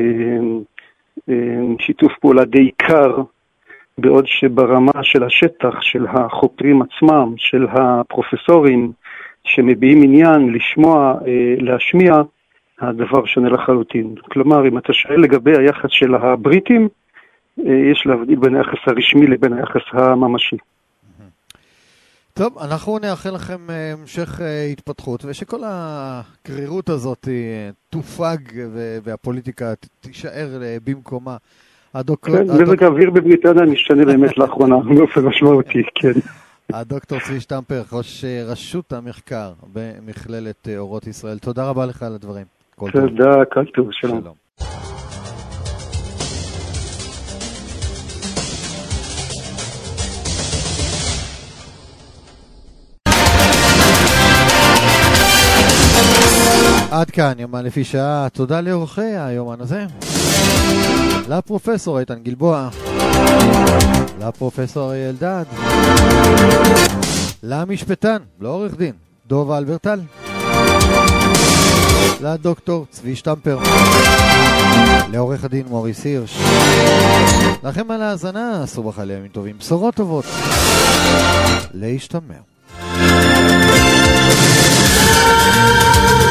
לשיתוף פעולה די קר, בעוד שברמה של השטח, של החוקרים עצמם, של הפרופסורים שמביעים עניין לשמוע, להשמיע, הדבר שונה לחלוטין. כלומר, אם אתה שואל לגבי היחס של הבריטים, יש להבדיל בין היחס הרשמי לבין היחס הממשי. טוב, אנחנו נאחל לכם המשך התפתחות, ושכל הקרירות הזאת תופג והפוליטיקה תישאר במקומה. כן, מזג האוויר בבריטניה משתנה באמת לאחרונה, באופן משמעותי, כן. הדוקטור צבי שטמפר, ראש רשות המחקר במכללת אורות ישראל, תודה רבה לך על הדברים. תודה, כל טוב, שלום. עד כאן יומן לפי שעה, תודה לאורחי היומן הזה, לפרופסור איתן גלבוע, לפרופסור אריאל דעת, למשפטן, לעורך דין דוב אלברטל, לדוקטור צבי שטמפר, לעורך הדין מוריס הירש. לכם על ההאזנה, סובח על ימים טובים, בשורות טובות, להשתמע.